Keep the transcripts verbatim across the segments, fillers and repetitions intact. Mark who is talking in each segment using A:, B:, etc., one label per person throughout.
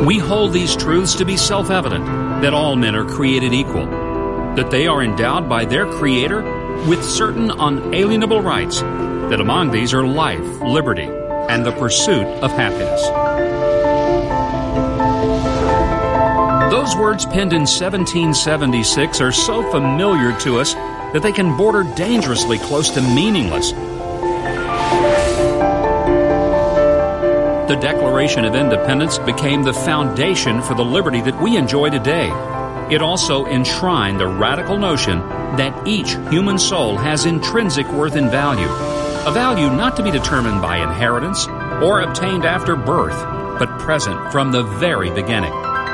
A: We hold these truths to be self-evident, that all men are created equal, that they are endowed by their Creator with certain unalienable rights, that among these are life, liberty, and the pursuit of happiness. Those words penned in seventeen seventy-six are so familiar to us that they can border dangerously close to meaningless. The Declaration of Independence became the foundation for the liberty that we enjoy today. It also enshrined the radical notion that each human soul has intrinsic worth and value, a value not to be determined by inheritance or obtained after birth, but present from the very beginning.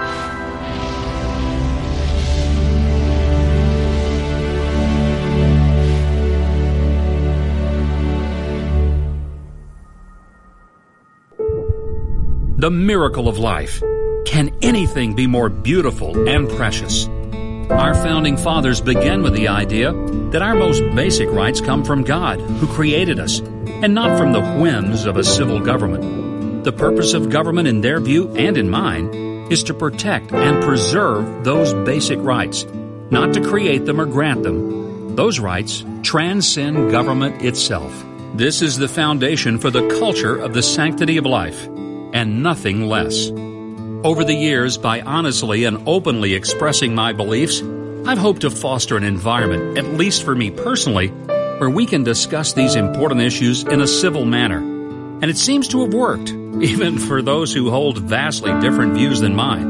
A: The miracle of life. Can anything be more beautiful and precious? Our founding fathers began with the idea that our most basic rights come from God, who created us, and not from the whims of a civil government. The purpose of government in their view and in mine is to protect and preserve those basic rights, not to create them or grant them. Those rights transcend government itself. This is the foundation for the culture of the sanctity of life, and nothing less. Over the years, by honestly and openly expressing my beliefs, I've hoped to foster an environment, at least for me personally, where we can discuss these important issues in a civil manner. And it seems to have worked, even for those who hold vastly different views than mine.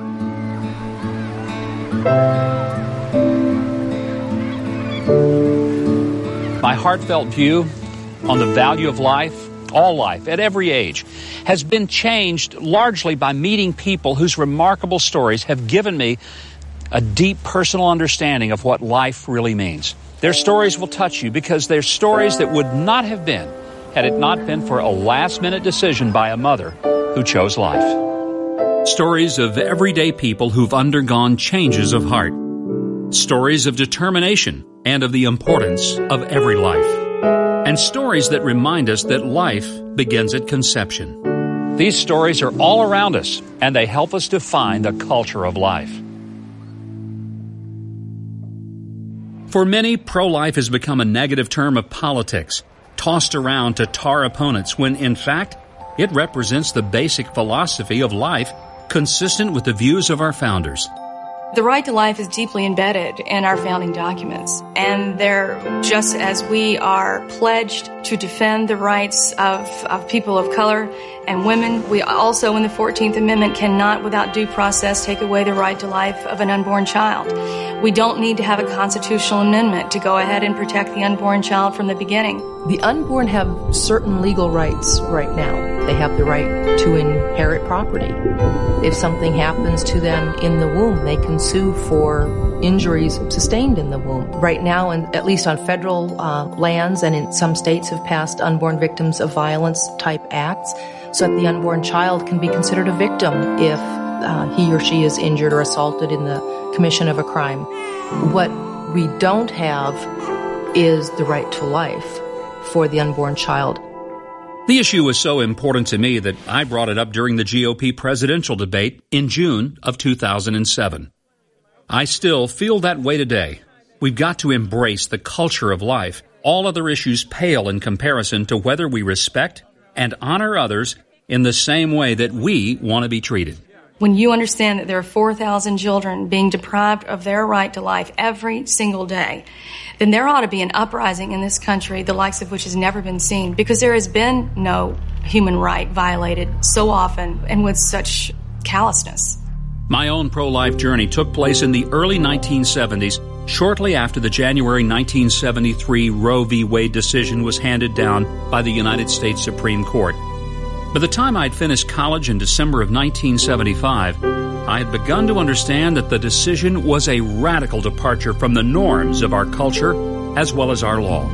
A: My heartfelt view on the value of life, all life, at every age, has been changed largely by meeting people whose remarkable stories have given me a deep personal understanding of what life really means. Their stories will touch you because they're stories that would not have been had it not been for a last-minute decision by a mother who chose life. Stories of everyday people who've undergone changes of heart. Stories of determination and of the importance of every life. And stories that remind us that life begins at conception. These stories are all around us, and they help us define the culture of life. For many, pro-life has become a negative term of politics, tossed around to tar opponents, when in fact, it represents the basic philosophy of life consistent with the views of our founders.
B: The right to life is deeply embedded in our founding documents, and they're just as we are pledged to defend the rights of, of people of color and women. We also, in the fourteenth Amendment, cannot, without due process, take away the right to life of an unborn child. We don't need to have a constitutional amendment to go ahead and protect the unborn child from the beginning.
C: The unborn have certain legal rights right now. They have the right to inherit property. If something happens to them in the womb, they can sue for injuries sustained in the womb. Right now, and at least on federal uh, lands and in some states have passed unborn victims of violence type acts so that the unborn child can be considered a victim if uh, he or she is injured or assaulted in the commission of a crime. What we don't have is the right to life for the unborn child.
A: The issue was so important to me that I brought it up during the G O P presidential debate in June of two thousand seven. I still feel that way today. We've got to embrace the culture of life. All other issues pale in comparison to whether we respect and honor others in the same way that we want to be treated.
B: When you understand that there are four thousand children being deprived of their right to life every single day, then there ought to be an uprising in this country, the likes of which has never been seen, because there has been no human right violated so often and with such callousness.
A: My own pro-life journey took place in the early nineteen seventies, shortly after the January nineteen seventy-three Roe v. Wade decision was handed down by the United States Supreme Court. By the time I'd finished college in December of nineteen seventy-five, I had begun to understand that the decision was a radical departure from the norms of our culture as well as our law.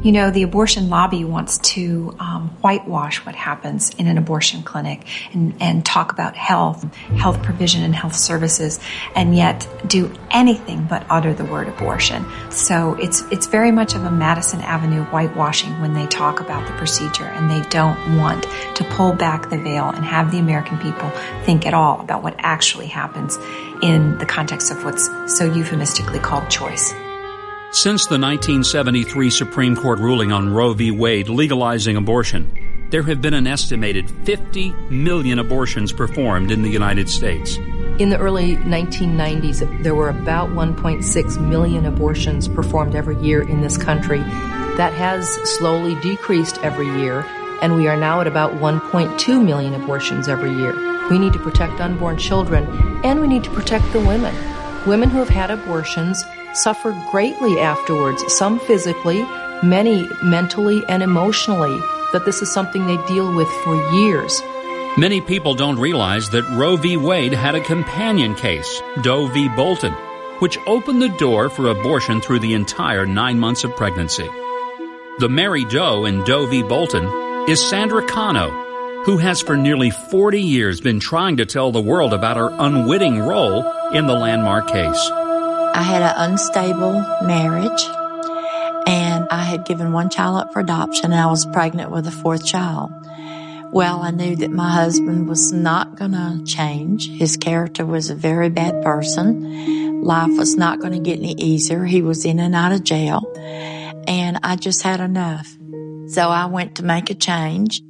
D: You know, the abortion lobby wants to um, whitewash what happens in an abortion clinic and, and talk about health, health provision and health services, and yet do anything but utter the word abortion. So it's it's very much of a Madison Avenue whitewashing when they talk about the procedure, and they don't want to pull back the veil and have the American people think at all about what actually happens in the context of what's so euphemistically called choice.
A: Since the nineteen seventy-three Supreme Court ruling on Roe v. Wade legalizing abortion, there have been an estimated fifty million abortions performed in the United States.
C: In the early nineteen nineties, there were about one point six million abortions performed every year in this country. That has slowly decreased every year, and we are now at about one point two million abortions every year. We need to protect unborn children, and we need to protect the women. Women who have had abortions suffer greatly afterwards, some physically, many mentally and emotionally, that this is something they deal with for years.
A: Many people don't realize that Roe v. Wade had a companion case, Doe v. Bolton, which opened the door for abortion through the entire nine months of pregnancy. The Mary Doe in Doe v. Bolton is Sandra Cano, who has for nearly forty years been trying to tell the world about her unwitting role in the landmark case.
E: I had an unstable marriage, and I had given one child up for adoption, and I was pregnant with a fourth child. Well, I knew that my husband was not going to change. His character was a very bad person. Life was not going to get any easier. He was in and out of jail, and I just had enough. So I went to make a change.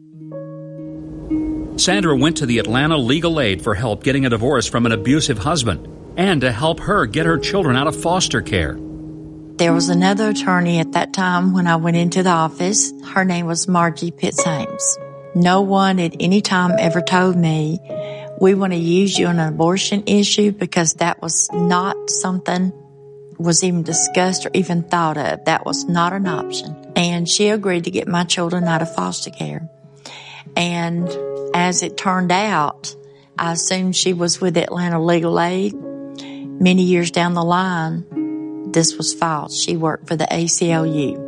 A: Sandra went to the Atlanta Legal Aid for help getting a divorce from an abusive husband, and to help her get her children out of foster care.
E: There was another attorney at that time when I went into the office. Her name was Margie Pitts-Ames. No one at any time ever told me, we want to use you on an abortion issue, because that was not something was even discussed or even thought of. That was not an option. And she agreed to get my children out of foster care. And as it turned out, I assumed she was with Atlanta Legal Aid. Many years down the line, this was false. She worked for the A C L U.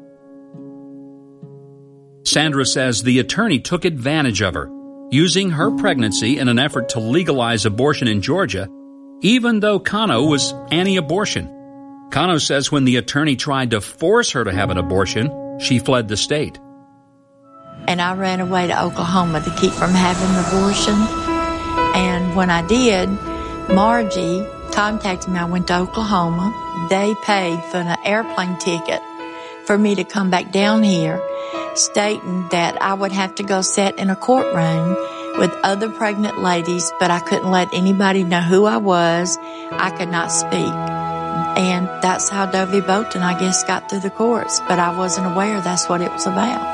A: Sandra says the attorney took advantage of her, using her pregnancy in an effort to legalize abortion in Georgia, even though Cano was anti-abortion. Cano says when the attorney tried to force her to have an abortion, she fled the state.
E: And I ran away to Oklahoma to keep from having an abortion. And when I did, Margie contacted me. I went to Oklahoma. They paid for an airplane ticket for me to come back down here, stating that I would have to go sit in a courtroom with other pregnant ladies, but I couldn't let anybody know who I was. I could not speak. And that's how Doe v. Bolton, I guess, got through the courts, but I wasn't aware that's what it was about.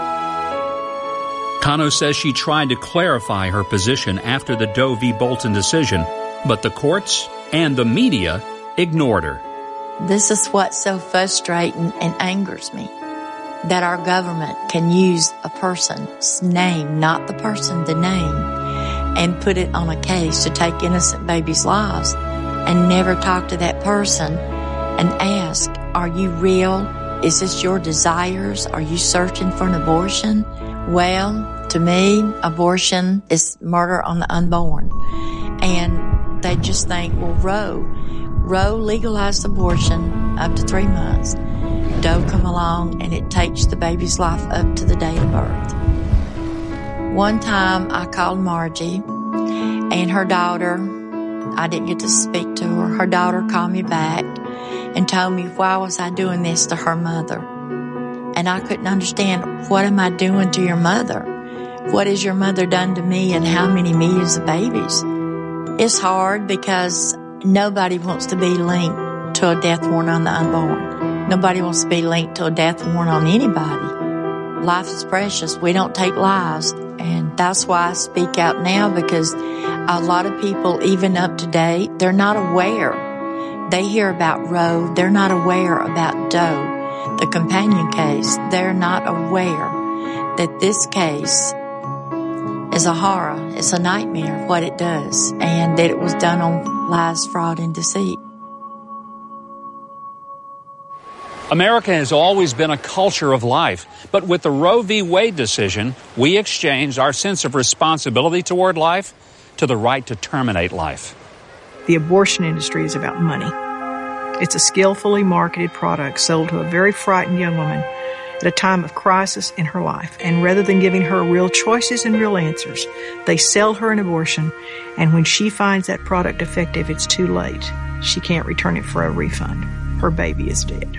A: Cano says she tried to clarify her position after the Doe v. Bolton decision, but the courts and the media ignored her.
E: This is what's so frustrating and angers me, that our government can use a person's name, not the person, the name, and put it on a case to take innocent babies' lives and never talk to that person and ask, are you real? Is this your desires? Are you searching for an abortion? Well, to me, abortion is murder on the unborn. And they just think, well, Roe, Roe legalized abortion up to three months. Doe come along and it takes the baby's life up to the day of birth. One time I called Margie and her daughter, I didn't get to speak to her. Her daughter called me back and told me why was I doing this to her mother. And I couldn't understand, what am I doing to your mother? What has your mother done to me and how many millions of babies? It's hard because nobody wants to be linked to a death warrant on the unborn. Nobody wants to be linked to a death warrant on anybody. Life is precious. We don't take lives. And that's why I speak out now, because a lot of people, even up to date, they're not aware. They hear about Roe. They're not aware about Doe, the companion case. They're not aware that this case is a horror. It's a nightmare, what it does, and that it was done on lies, fraud, and deceit.
A: America has always been a culture of life, but with the Roe v. Wade decision, we exchanged our sense of responsibility toward life to the right to terminate life.
F: The abortion industry is about money. It's a skillfully marketed product sold to a very frightened young woman at a time of crisis in her life. And rather than giving her real choices and real answers, they sell her an abortion, and when she finds that product defective, it's too late. She can't return it for a refund. Her baby is dead.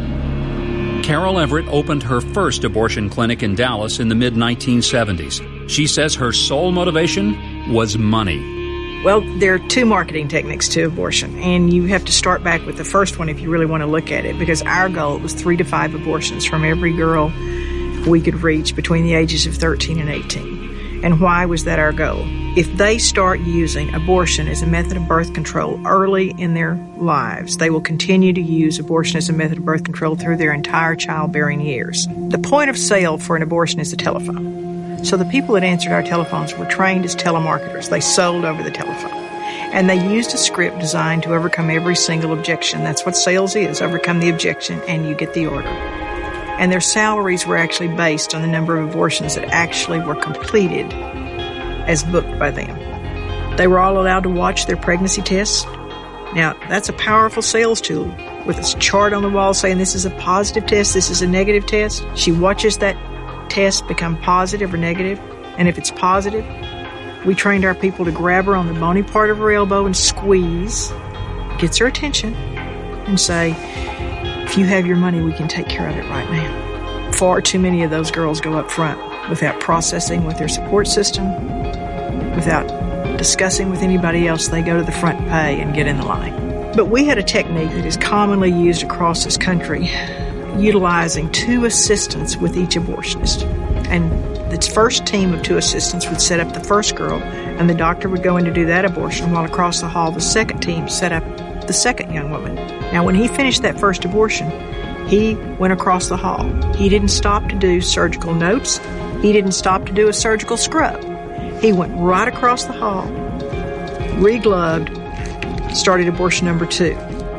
A: Carol Everett opened her first abortion clinic in Dallas in the mid nineteen seventies. She says her sole motivation was money.
F: Well, there are two marketing techniques to abortion, and you have to start back with the first one if you really want to look at it, because our goal was three to five abortions from every girl we could reach between the ages of thirteen and eighteen. And why was that our goal? If they start using abortion as a method of birth control early in their lives, they will continue to use abortion as a method of birth control through their entire childbearing years. The point of sale for an abortion is the telephone. So the people that answered our telephones were trained as telemarketers. They sold over the telephone. And they used a script designed to overcome every single objection. That's what sales is, overcome the objection and you get the order. And their salaries were actually based on the number of abortions that actually were completed as booked by them. They were all allowed to watch their pregnancy tests. Now, that's a powerful sales tool with a chart on the wall saying this is a positive test, this is a negative test. She watches that test become positive or negative, and if it's positive, we trained our people to grab her on the bony part of her elbow and squeeze, gets her attention, and say, if you have your money, we can take care of it right now. Far too many of those girls go up front without processing with their support system, without discussing with anybody else. They go to the front and pay and get in the line. But we had a technique that is commonly used across this country, utilizing two assistants with each abortionist. And the first team of two assistants would set up the first girl, and the doctor would go in to do that abortion, while across the hall the second team set up the second young woman. Now, when he finished that first abortion, he went across the hall. He didn't stop to do surgical notes. He didn't stop to do a surgical scrub. He went right across the hall, re-gloved, started abortion number two.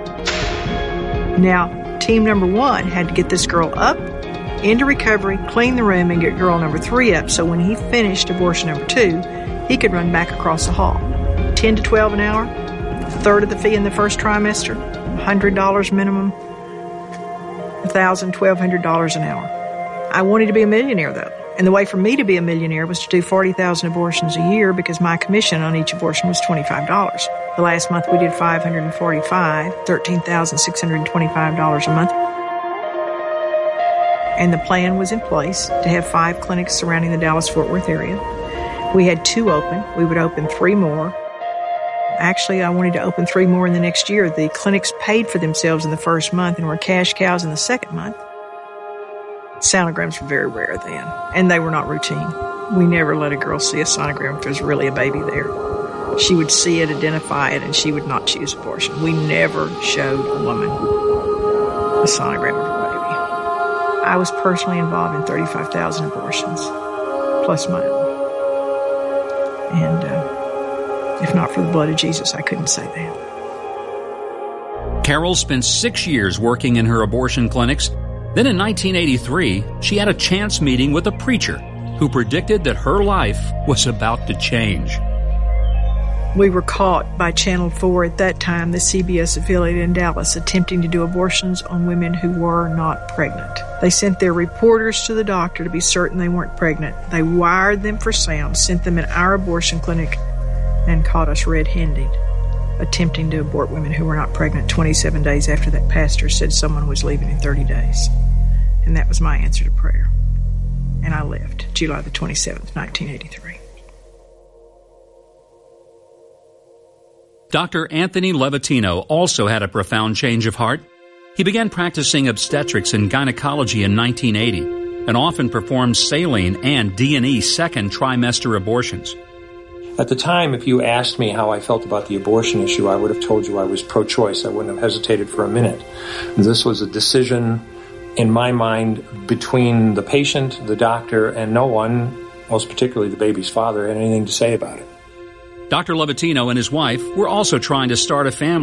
F: Now, team number one had to get this girl up, into recovery, clean the room, and get girl number three up, so when he finished abortion number two, he could run back across the hall. ten to twelve an hour, a third of the fee in the first trimester, one hundred dollars minimum, one thousand dollars, twelve hundred dollars an hour. I wanted to be a millionaire, though. And the way for me to be a millionaire was to do forty thousand abortions a year, because my commission on each abortion was twenty-five dollars. The last month we did five hundred forty-five, thirteen thousand six hundred twenty-five dollars a month. And the plan was in place to have five clinics surrounding the Dallas-Fort Worth area. We had two open. We would open three more. Actually, I wanted to open three more in the next year. The clinics paid for themselves in the first month and were cash cows in the second month. Sonograms were very rare then, and they were not routine. We never let a girl see a sonogram if there's really a baby there. She would see it, identify it, and she would not choose abortion. We never showed a woman a sonogram of her baby. I was personally involved in thirty-five thousand abortions, plus my own. And uh, if not for the blood of Jesus, I couldn't say that.
A: Carol spent six years working in her abortion clinics. Then in nineteen eighty-three, she had a chance meeting with a preacher who predicted that her life was about to change.
F: We were caught by Channel four at that time, the C B S affiliate in Dallas, attempting to do abortions on women who were not pregnant. They sent their reporters to the doctor to be certain they weren't pregnant. They wired them for sound, sent them in our abortion clinic, and caught us red-handed, attempting to abort women who were not pregnant twenty-seven days after that pastor said someone was leaving in thirty days. And that was my answer to prayer. And I left July the twenty-seventh, nineteen eighty-three.
A: Doctor Anthony Levatino also had a profound change of heart. He began practicing obstetrics and gynecology in nineteen eighty and often performed saline and D and E second trimester abortions.
G: At the time, if you asked me how I felt about the abortion issue, I would have told you I was pro-choice. I wouldn't have hesitated for a minute. This was a decision, in my mind, between the patient, the doctor, and no one, most particularly the baby's father, had anything to say about it.
A: Doctor Levatino and his wife were also trying to start a family.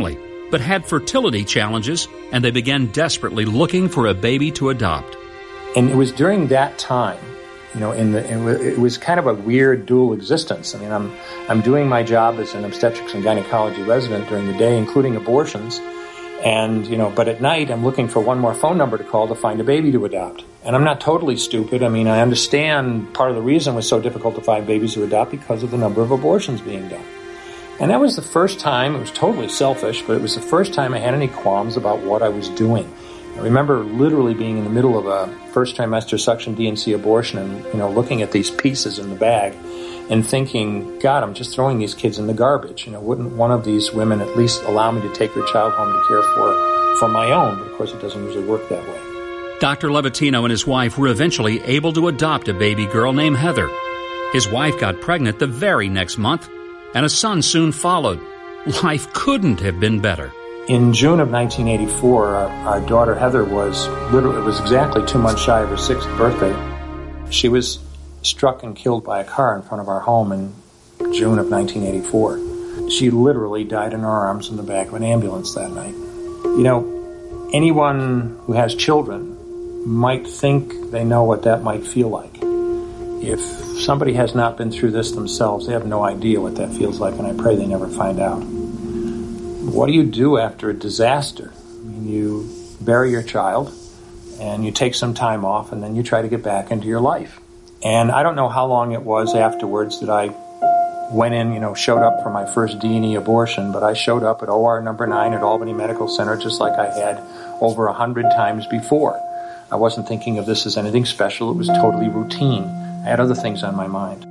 A: but had fertility challenges, and they began desperately looking for a baby to adopt.
G: And it was during that time, you know, in the it was kind of a weird dual existence. I mean, I'm I'm doing my job as an obstetrics and gynecology resident during the day, including abortions, and you know, but at night I'm looking for one more phone number to call to find a baby to adopt. And I'm not totally stupid. I mean, I understand part of the reason it was so difficult to find babies to adopt because of the number of abortions being done. And that was the first time, it was totally selfish, but it was the first time I had any qualms about what I was doing. I remember literally being in the middle of a first trimester suction D and C abortion and, you know, looking at these pieces in the bag and thinking, God, I'm just throwing these kids in the garbage. You know, wouldn't one of these women at least allow me to take her child home to care for for my own? But of course, it doesn't usually work that way.
A: Doctor Levatino and his wife were eventually able to adopt a baby girl named Heather. His wife got pregnant the very next month, and a son soon followed. Life couldn't have been better.
G: In June of nineteen eighty-four, our, our daughter Heather was literally, it was exactly two months shy of her sixth birthday. She was struck and killed by a car in front of our home in June of nineteen eighty-four. She literally died in our arms in the back of an ambulance that night. You know, anyone who has children might think they know what that might feel like. If somebody has not been through this themselves, they have no idea what that feels like, and I pray they never find out. What do you do after a disaster? I mean, you bury your child, and you take some time off, and then you try to get back into your life. And I don't know how long it was afterwards that I went in, you know, showed up for my first D and E abortion, but I showed up at O R number nine at Albany Medical Center just like I had over a hundred times before. I wasn't thinking of this as anything special. It was totally routine. I had other things on my mind.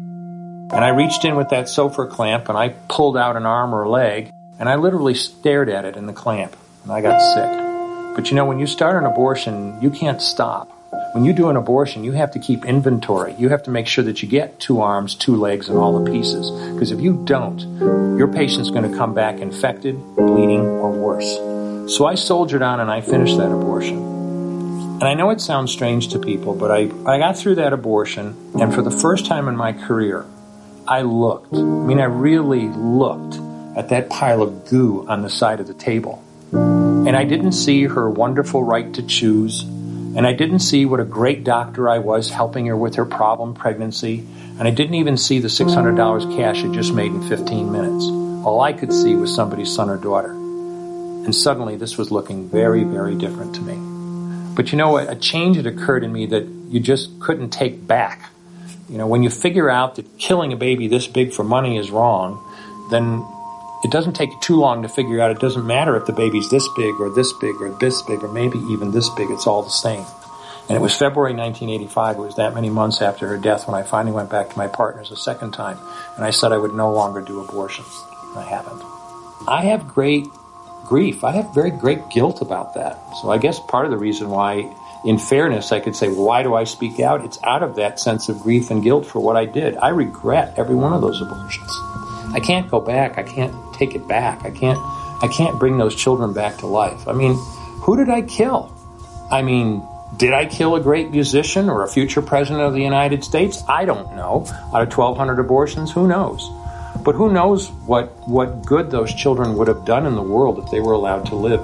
G: And I reached in with that Sofer clamp, and I pulled out an arm or a leg, and I literally stared at it in the clamp, and I got sick. But you know, when you start an abortion, you can't stop. When you do an abortion, you have to keep inventory. You have to make sure that you get two arms, two legs, and all the pieces. Because if you don't, your patient's going to come back infected, bleeding, or worse. So I soldiered on and I finished that abortion. And I know it sounds strange to people, but I, I got through that abortion, and for the first time in my career, I looked. I mean, I really looked at that pile of goo on the side of the table. And I didn't see her wonderful right to choose, and I didn't see what a great doctor I was helping her with her problem pregnancy, and I didn't even see the six hundred dollars cash I just made in fifteen minutes. All I could see was somebody's son or daughter. And suddenly this was looking very, very different to me. But you know, a change had occurred in me that you just couldn't take back. You know, when you figure out that killing a baby this big for money is wrong, then it doesn't take you too long to figure out it doesn't matter if the baby's this big or this big or this big or maybe even this big. It's all the same. And it was February nineteen eighty-five. It was that many months after her death when I finally went back to my partners a second time. And I said I would no longer do abortions. And I haven't. I have great grief. I have very great guilt about that. So I guess part of the reason why, in fairness, I could say, well, why do I speak out? It's out of that sense of grief and guilt for what I did. I regret every one of those abortions. I can't go back. I can't take it back. I can't I can't bring those children back to life. I mean, who did I kill? I mean, did I kill a great musician or a future president of the United States? I don't know. Out of twelve hundred abortions, who knows? But who knows what, what good those children would have done in the world if they were allowed to live.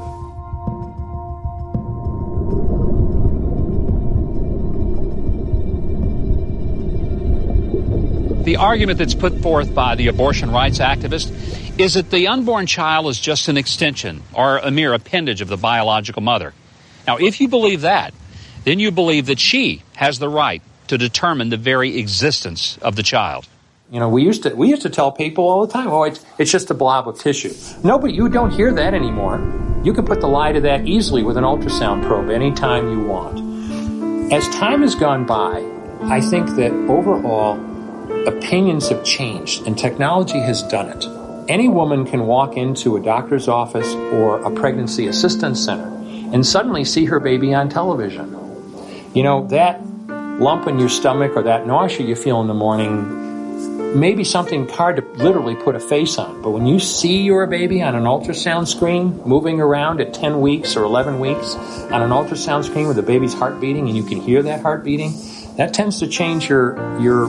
A: The argument that's put forth by the abortion rights activist is that the unborn child is just an extension or a mere appendage of the biological mother. Now, if you believe that, then you believe that she has the right to determine the very existence of the child.
G: You know, we used to we used to tell people all the time, oh, it's, it's just a blob of tissue. No, but you don't hear that anymore. You can put the lie to that easily with an ultrasound probe anytime you want. As time has gone by, I think that overall, opinions have changed, and technology has done it. Any woman can walk into a doctor's office or a pregnancy assistance center and suddenly see her baby on television. You know, that lump in your stomach or that nausea you feel in the morning may be something hard to literally put a face on, but when you see your baby on an ultrasound screen moving around at ten weeks or eleven weeks on an ultrasound screen with the baby's heart beating and you can hear that heart beating, that tends to change your your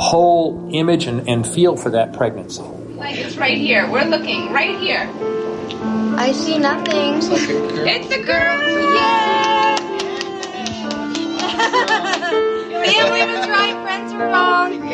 G: whole image and, and feel for that pregnancy.
H: Like it's right here. We're looking right here. I see nothing.
I: It's like a girl.
H: It's a girl! Yay! Man, we've been trying friends for wrong.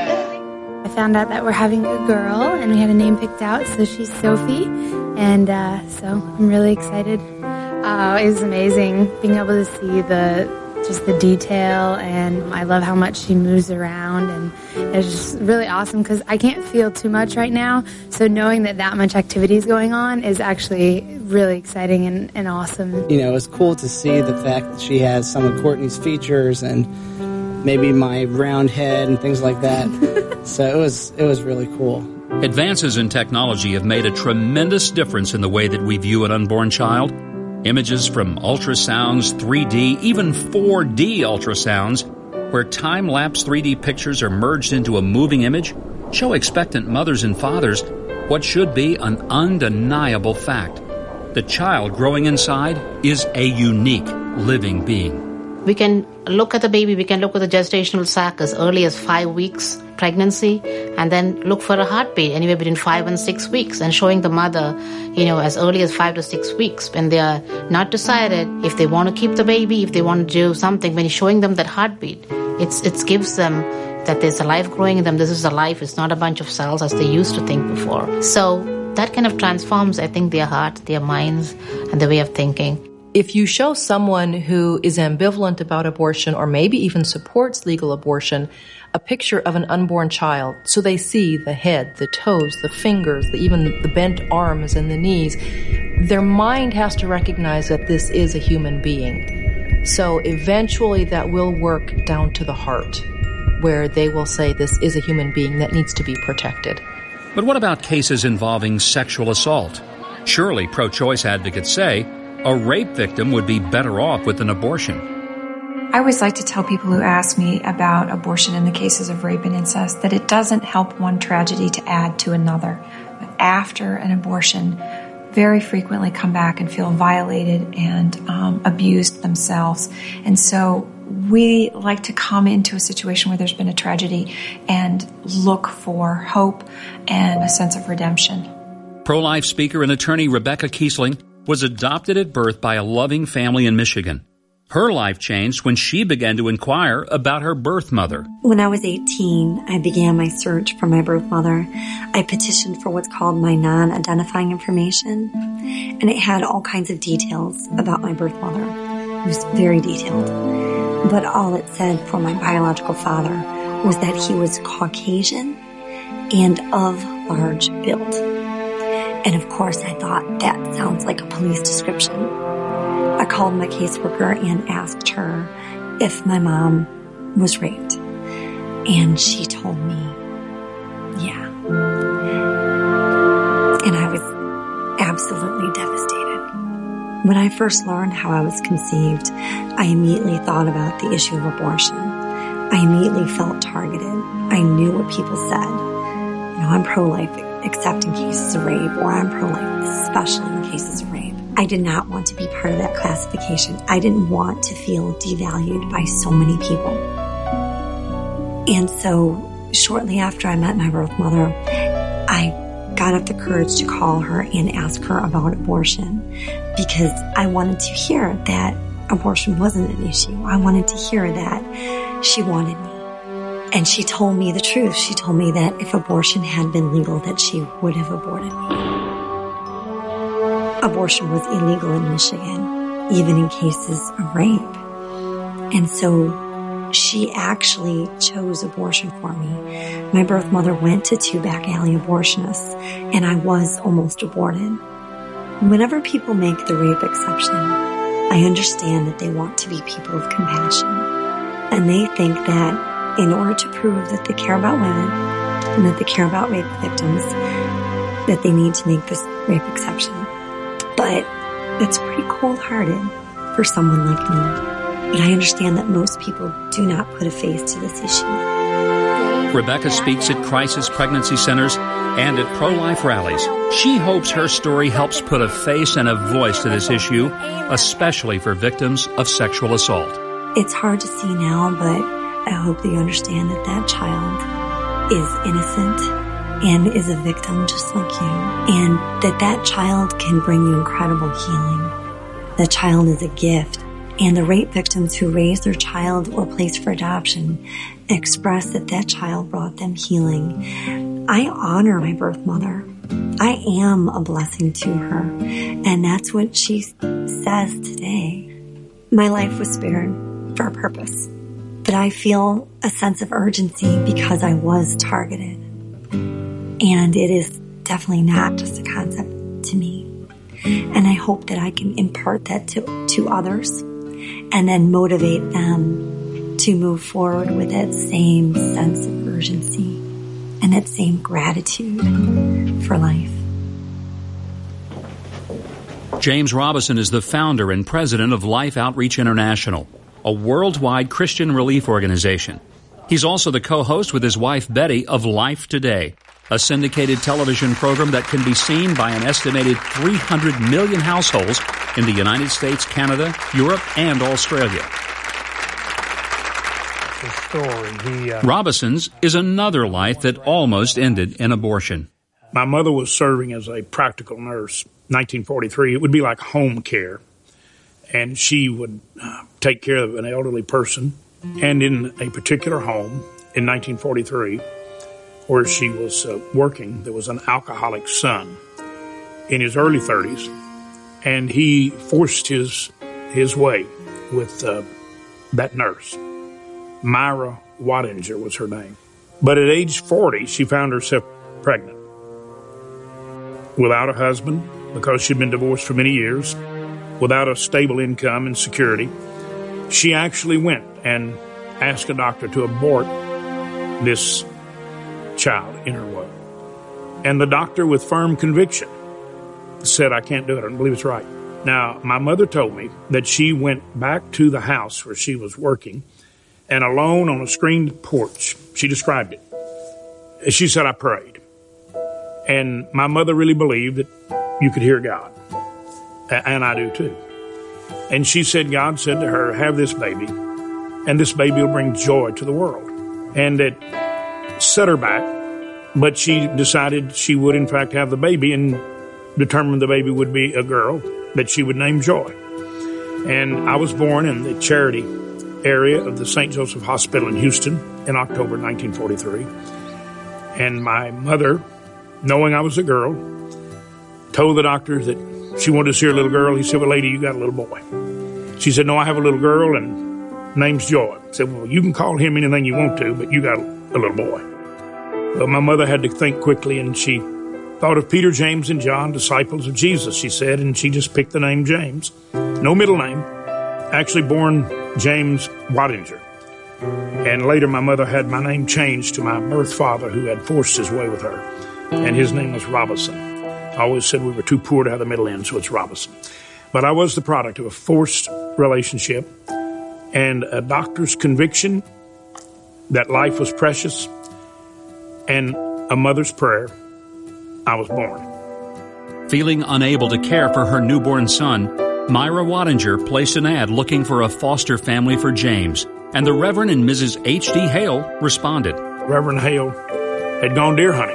I: Yeah.
J: I found out that we're having a girl, and we had a name picked out, so she's Sophie. And uh, so I'm really excited. Uh, it was amazing being able to see the just the detail, and I love how much she moves around, and it's just really awesome because I can't feel too much right now, so knowing that that much activity is going on is actually really exciting and, and awesome.
K: You know, it's cool to see the fact that she has some of Courtney's features and maybe my round head and things like that. So it was it was really cool.
A: Advances in technology have made a tremendous difference in the way that we view an unborn child. Images from ultrasounds, three D, even four D ultrasounds, where time-lapse three D pictures are merged into a moving image, show expectant mothers and fathers what should be an undeniable fact. The child growing inside is a unique living being.
L: We can look at the baby, we can look at the gestational sac as early as five weeks pregnancy, and then look for a heartbeat anywhere between five and six weeks, and showing the mother, you know, as early as five to six weeks when they are not decided if they want to keep the baby, if they want to do something. When you're showing them that heartbeat, it's it gives them that there's a life growing in them. This is a life. It's not a bunch of cells as they used to think before. So that kind of transforms, I think, their heart, their minds, and their way of thinking.
C: If you show someone who is ambivalent about abortion or maybe even supports legal abortion a picture of an unborn child, so they see the head, the toes, the fingers, the, even the bent arms and the knees, their mind has to recognize that this is a human being. So eventually that will work down to the heart, where they will say this is a human being that needs to be protected.
A: But what about cases involving sexual assault? Surely pro-choice advocates say a rape victim would be better off with an abortion.
D: I always like to tell people who ask me about abortion in the cases of rape and incest that it doesn't help one tragedy to add to another. But after an abortion, very frequently come back and feel violated and um, abused themselves. And so we like to come into a situation where there's been a tragedy and look for hope and a sense of redemption.
A: Pro-life speaker and attorney Rebecca Kiesling was adopted at birth by a loving family in Michigan. Her life changed when she began to inquire about her birth mother.
M: When I was eighteen, I began my search for my birth mother. I petitioned for what's called my non-identifying information, and it had all kinds of details about my birth mother. It was very detailed. But all it said for my biological father was that he was Caucasian and of large build. And of course, I thought that sounds like a police description. I called my caseworker and asked her if my mom was raped. And she told me, yeah. And I was absolutely devastated. When I first learned how I was conceived, I immediately thought about the issue of abortion. I immediately felt targeted. I knew what people said. You know, I'm pro-life except in cases of rape, or I'm pro-life especially in cases of rape. I did not want to be part of that classification. I didn't want to feel devalued by so many people. And so shortly after I met my birth mother, I got up the courage to call her and ask her about abortion, because I wanted to hear that abortion wasn't an issue. I wanted to hear that she wanted me. And she told me the truth. She told me that if abortion had been legal, that she would have aborted me. Abortion was illegal in Michigan, even in cases of rape. And so she actually chose abortion for me. My birth mother went to two back alley abortionists, and I was almost aborted. Whenever people make the rape exception, I understand that they want to be people of compassion. And they think that in order to prove that they care about women and that they care about rape victims, that they need to make this rape exception. But that's pretty cold-hearted for someone like me. But I understand that most people do not put a face to this issue.
A: Rebecca speaks at crisis pregnancy centers and at pro-life rallies. She hopes her story helps put a face and a voice to this issue, especially for victims of sexual assault.
M: It's hard to see now, but I hope that you understand that that child is innocent and is a victim just like you, and that that child can bring you incredible healing. The child is a gift, and the rape victims who raise their child or place for adoption express that that child brought them healing. I honor my birth mother. I am a blessing to her, and that's what she says today. My life was spared for a purpose, but I feel a sense of urgency because I was targeted. And it is definitely not just a concept to me. And I hope that I can impart that to, to others and then motivate them to move forward with that same sense of urgency and that same gratitude for life.
A: James Robison is the founder and president of Life Outreach International, a worldwide Christian relief organization. He's also the co-host with his wife Betty of Life Today, a syndicated television program that can be seen by an estimated three hundred million households in the United States, Canada, Europe, and Australia.
I: The story. He, uh...
A: Robison's is another life that almost ended in abortion.
I: My mother was serving as a practical nurse. nineteen forty-three, it would be like home care. And she would uh, take care of an elderly person. And in a particular home in nineteen forty-three, where she was uh, working, there was an alcoholic son in his early thirties. And he forced his his way with uh, that nurse. Myra Wattinger was her name. But at age forty, she found herself pregnant. Without a husband, because she'd been divorced for many years, without a stable income and security, she actually went and asked a doctor to abort this child in her womb. And the doctor, with firm conviction, said, I can't do it. I don't believe it's right. Now, my mother told me that she went back to the house where she was working, and alone on a screened porch, she described it. She said, I prayed. And my mother really believed that you could hear God. And I do too. And she said, God said to her, have this baby, and this baby will bring joy to the world. And it set her back, but she decided she would in fact have the baby and determined the baby would be a girl that she would name Joy. And I was born in the charity area of the Saint Joseph Hospital in Houston in October nineteen forty-three. And my mother, knowing I was a girl, told the doctor that she wanted to see her little girl. He said, well, lady, you got a little boy. She said, no, I have a little girl, and name's Joy. I said, well, you can call him anything you want to, but you got a little boy. But my mother had to think quickly, and she thought of Peter, James, and John, disciples of Jesus, she said, and she just picked the name James. No middle name. Actually born James Wattinger. And later my mother had my name changed to my birth father, who had forced his way with her, and his name was Robison. I always said we were too poor to have the middle name, so it's Robison. But I was the product of a forced relationship and a doctor's conviction that life was precious and a mother's prayer. I was born.
A: Feeling unable to care for her newborn son, Myra Wattinger placed an ad looking for a foster family for James, and the Reverend and Missus H D Hale responded.
I: Reverend Hale had gone deer hunting,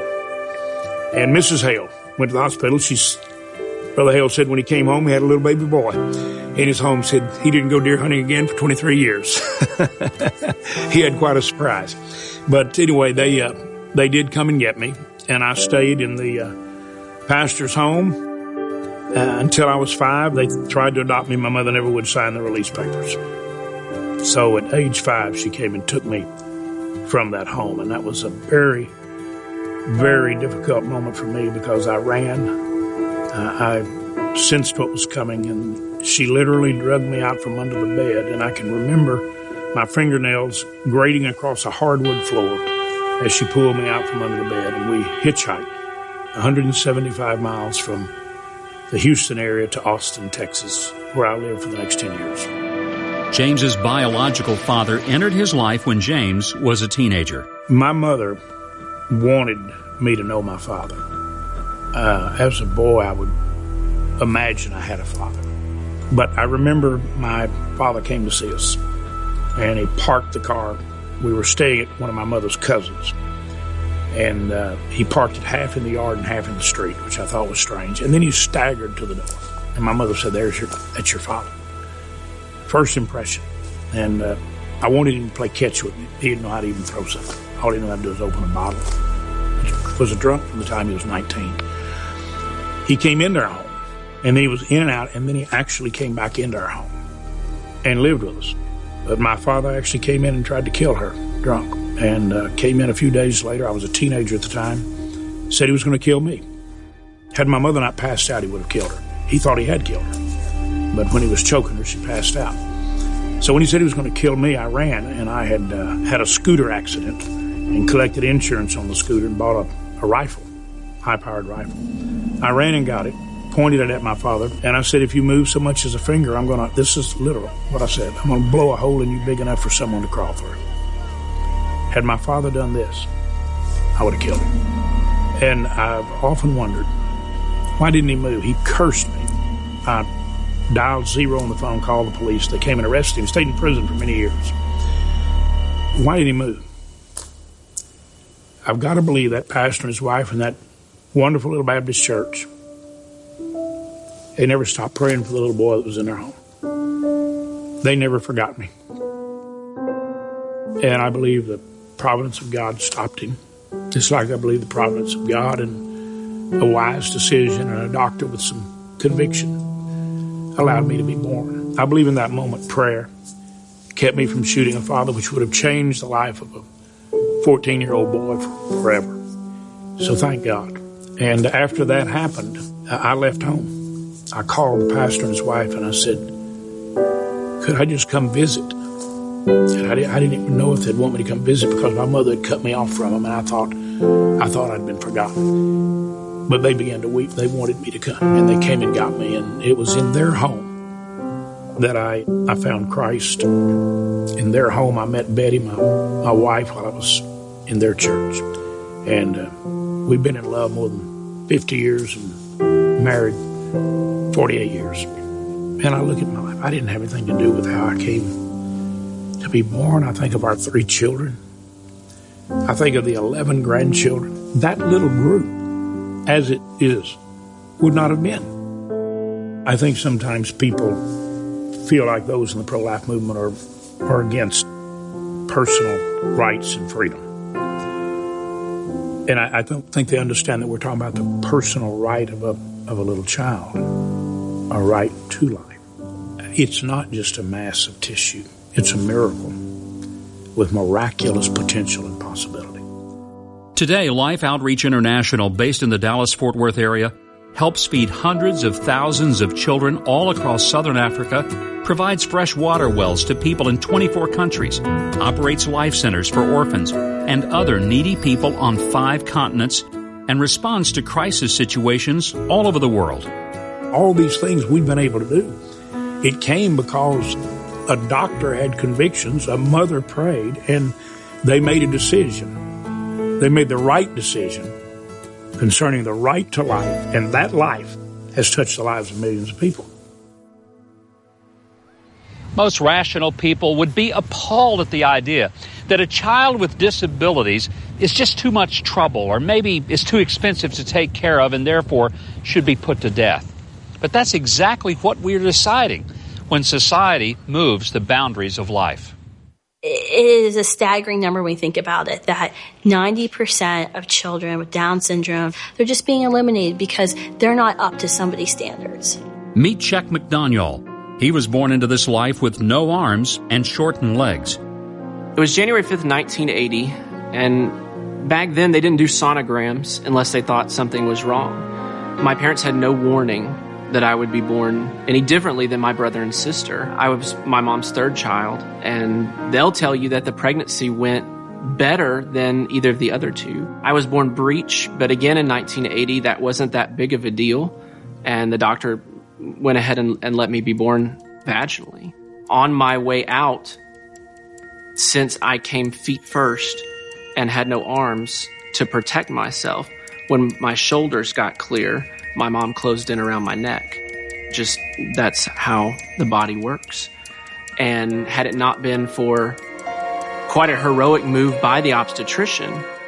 I: and Missus Hale went to the hospital. She's, Brother Hale said when he came home, he had a little baby boy in his home. Said he didn't go deer hunting again for twenty-three years. He had quite a surprise. But anyway, they uh, they did come and get me, and I stayed in the uh, pastor's home uh, until I was five. They tried to adopt me. My mother never would sign the release papers. So at age five, she came and took me from that home, and that was a very, very difficult moment for me because I ran. Uh, I sensed what was coming, and she literally dragged me out from under the bed, and I can remember my fingernails grating across a hardwood floor as she pulled me out from under the bed, and we hitchhiked one hundred seventy-five miles from the Houston area to Austin, Texas, where I lived for the next ten years.
A: James's biological father entered his life when James was a teenager.
I: My mother wanted me to know my father. Uh, as a boy, I would imagine I had a father. But I remember my father came to see us, and he parked the car. We were staying at one of my mother's cousins. And uh, he parked it half in the yard and half in the street, which I thought was strange. And then he staggered to the door. And my mother said, "There's your, that's your father." First impression. And uh, I wanted him to play catch with me. He didn't know how to even throw something. All he knew how to do was open a bottle. He was a drunk from the time he was nineteen. He came into our home, and then he was in and out, and then he actually came back into our home and lived with us. But my father actually came in and tried to kill her, drunk. And uh, came in a few days later. I was a teenager at the time. Said he was going to kill me. Had my mother not passed out, he would have killed her. He thought he had killed her. But when he was choking her, she passed out. So when he said he was going to kill me, I ran, and I had uh, had a scooter accident and collected insurance on the scooter and bought a, a rifle, high-powered rifle. I ran and got it, pointed it at my father, and I said, "If you move so much as a finger, I'm going to," this is literal what I said, "I'm going to blow a hole in you big enough for someone to crawl through." Had my father done this, I would have killed him. And I've often wondered, why didn't he move? He cursed me. I dialed zero on the phone, called the police. They came and arrested him. Stayed in prison for many years. Why didn't he move? I've got to believe that pastor and his wife in that wonderful little Baptist church, they never stopped praying for the little boy that was in their home. They never forgot me. And I believe the providence of God stopped him, just like I believe the providence of God and a wise decision and a doctor with some conviction allowed me to be born. I believe in that moment prayer kept me from shooting a father, which would have changed the life of a fourteen-year-old boy forever. So thank God. And after that happened, I left home. I called the pastor and his wife and I said, "Could I just come visit?" And I didn't even know if they'd want me to come visit because my mother had cut me off from them, and I thought I thought I'd been forgotten. But they began to weep. They wanted me to come, and they came and got me, and it was in their home that I, I found Christ. In their home, I met Betty, my, my wife, while I was in their church. And uh, we've been in love more than fifty years and married forty-eight years. And I look at my life. I didn't have anything to do with how I came to be born. I think of our three children. I think of the eleven grandchildren. That little group, as it is, would not have been. I think sometimes people feel like those in the pro-life movement are, are against personal rights and freedom. And I, I don't think they understand that we're talking about the personal right of a, of a little child, a right to life. It's not just a mass of tissue. It's a miracle with miraculous potential and possibility.
A: Today, Life Outreach International, based in the Dallas-Fort Worth area, helps feed hundreds of thousands of children all across southern Africa, provides fresh water wells to people in twenty-four countries, operates life centers for orphans and other needy people on five continents, and responds to crisis situations all over the world.
I: All these things we've been able to do. It came because a doctor had convictions, a mother prayed, and they made a decision. They made the right decision concerning the right to life, and that life has touched the lives of millions of people.
A: Most rational people would be appalled at the idea that a child with disabilities is just too much trouble, or maybe is too expensive to take care of and therefore should be put to death. But that's exactly what we're deciding when society moves the boundaries of life.
N: It is a staggering number when we think about it, that ninety percent of children with Down syndrome, they're just being eliminated because they're not up to somebody's standards.
A: Meet Chuck McDaniel. He was born into this life with no arms and shortened legs.
O: It was January fifth, nineteen eighty, and back then they didn't do sonograms unless they thought something was wrong. My parents had no warning that I would be born any differently than my brother and sister. I was my mom's third child, and they'll tell you that the pregnancy went better than either of the other two. I was born breech, but again in nineteen eighty, that wasn't that big of a deal, and the doctor went ahead and, and let me be born vaginally. On my way out, since I came feet first and had no arms to protect myself, when my shoulders got clear, my mom closed in around my neck. Just, that's how the body works. And had it not been for quite a heroic move by the obstetrician,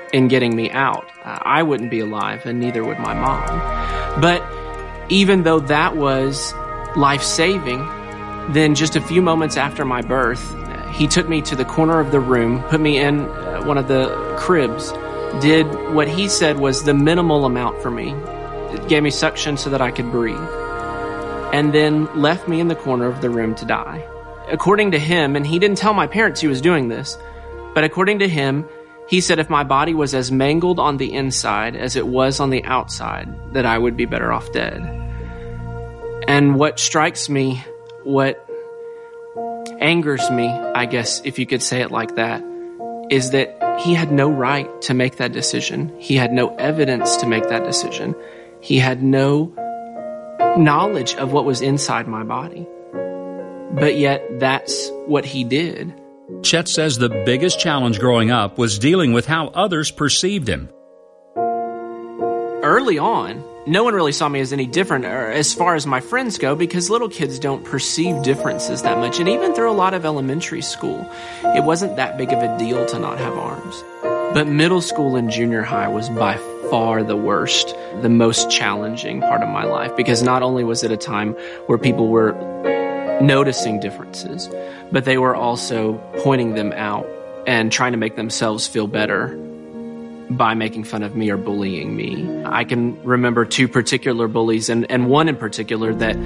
O: in getting me out. Uh, I wouldn't be alive, and neither would my mom. But even though that was life-saving, then just a few moments after my birth, he took me to the corner of the room, put me in uh, one of the cribs, did what he said was the minimal amount for me. It gave me suction so that I could breathe, and then left me in the corner of the room to die. According to him, and he didn't tell my parents he was doing this, but according to him, he said if my body was as mangled on the inside as it was on the outside, that I would be better off dead. And what strikes me, what angers me, I guess, if you could say it like that, is that he had no right to make that decision. He had no evidence to make that decision. He had no knowledge of what was inside my body. But yet, that's what he did.
A: Chet says the biggest challenge growing up was dealing with how others perceived him.
O: Early on, no one really saw me as any different or as far as my friends go, because little kids don't perceive differences that much. And even through a lot of elementary school, it wasn't that big of a deal to not have arms. But middle school and junior high was by far the worst, the most challenging part of my life, because not only was it a time where people were noticing differences, but they were also pointing them out and trying to make themselves feel better by making fun of me or bullying me. I can remember two particular bullies, and, and one in particular that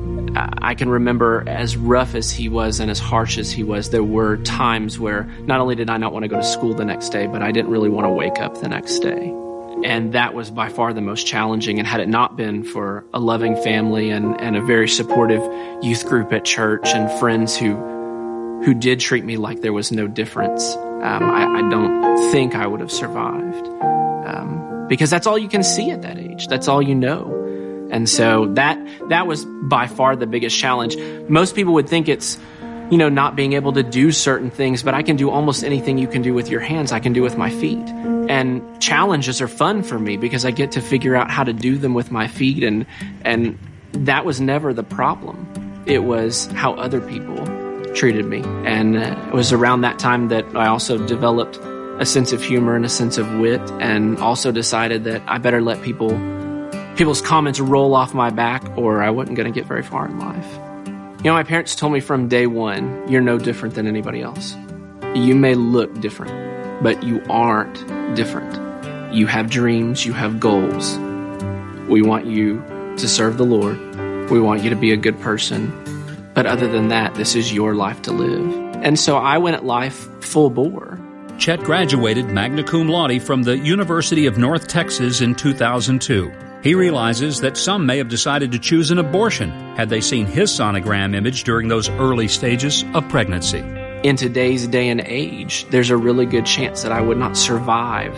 O: I can remember, as rough as he was and as harsh as he was, there were times where not only did I not want to go to school the next day, but I didn't really want to wake up the next day. And that was by far the most challenging. And had it not been for a loving family and, and a very supportive youth group at church and friends who who did treat me like there was no difference, um, I, I don't think I would have survived. Um, because that's all you can see at that age. That's all you know. And so that that was by far the biggest challenge. Most people would think it's, you know, not being able to do certain things, but I can do almost anything you can do with your hands, I can do with my feet. And challenges are fun for me because I get to figure out how to do them with my feet, and and that was never the problem. It was how other people treated me. And it was around that time that I also developed a sense of humor and a sense of wit, and also decided that I better let people people's comments roll off my back, or I wasn't going to get very far in life. You know, my parents told me from day one, you're no different than anybody else. You may look different, but you aren't different. You have dreams, you have goals. We want you to serve the Lord. We want you to be a good person. But other than that, this is your life to live. And so I went at life full bore.
A: Chet graduated magna cum laude from the University of North Texas in two thousand two. He realizes that some may have decided to choose an abortion had they seen his sonogram image during those early stages of pregnancy.
O: In today's day and age, there's a really good chance that I would not survive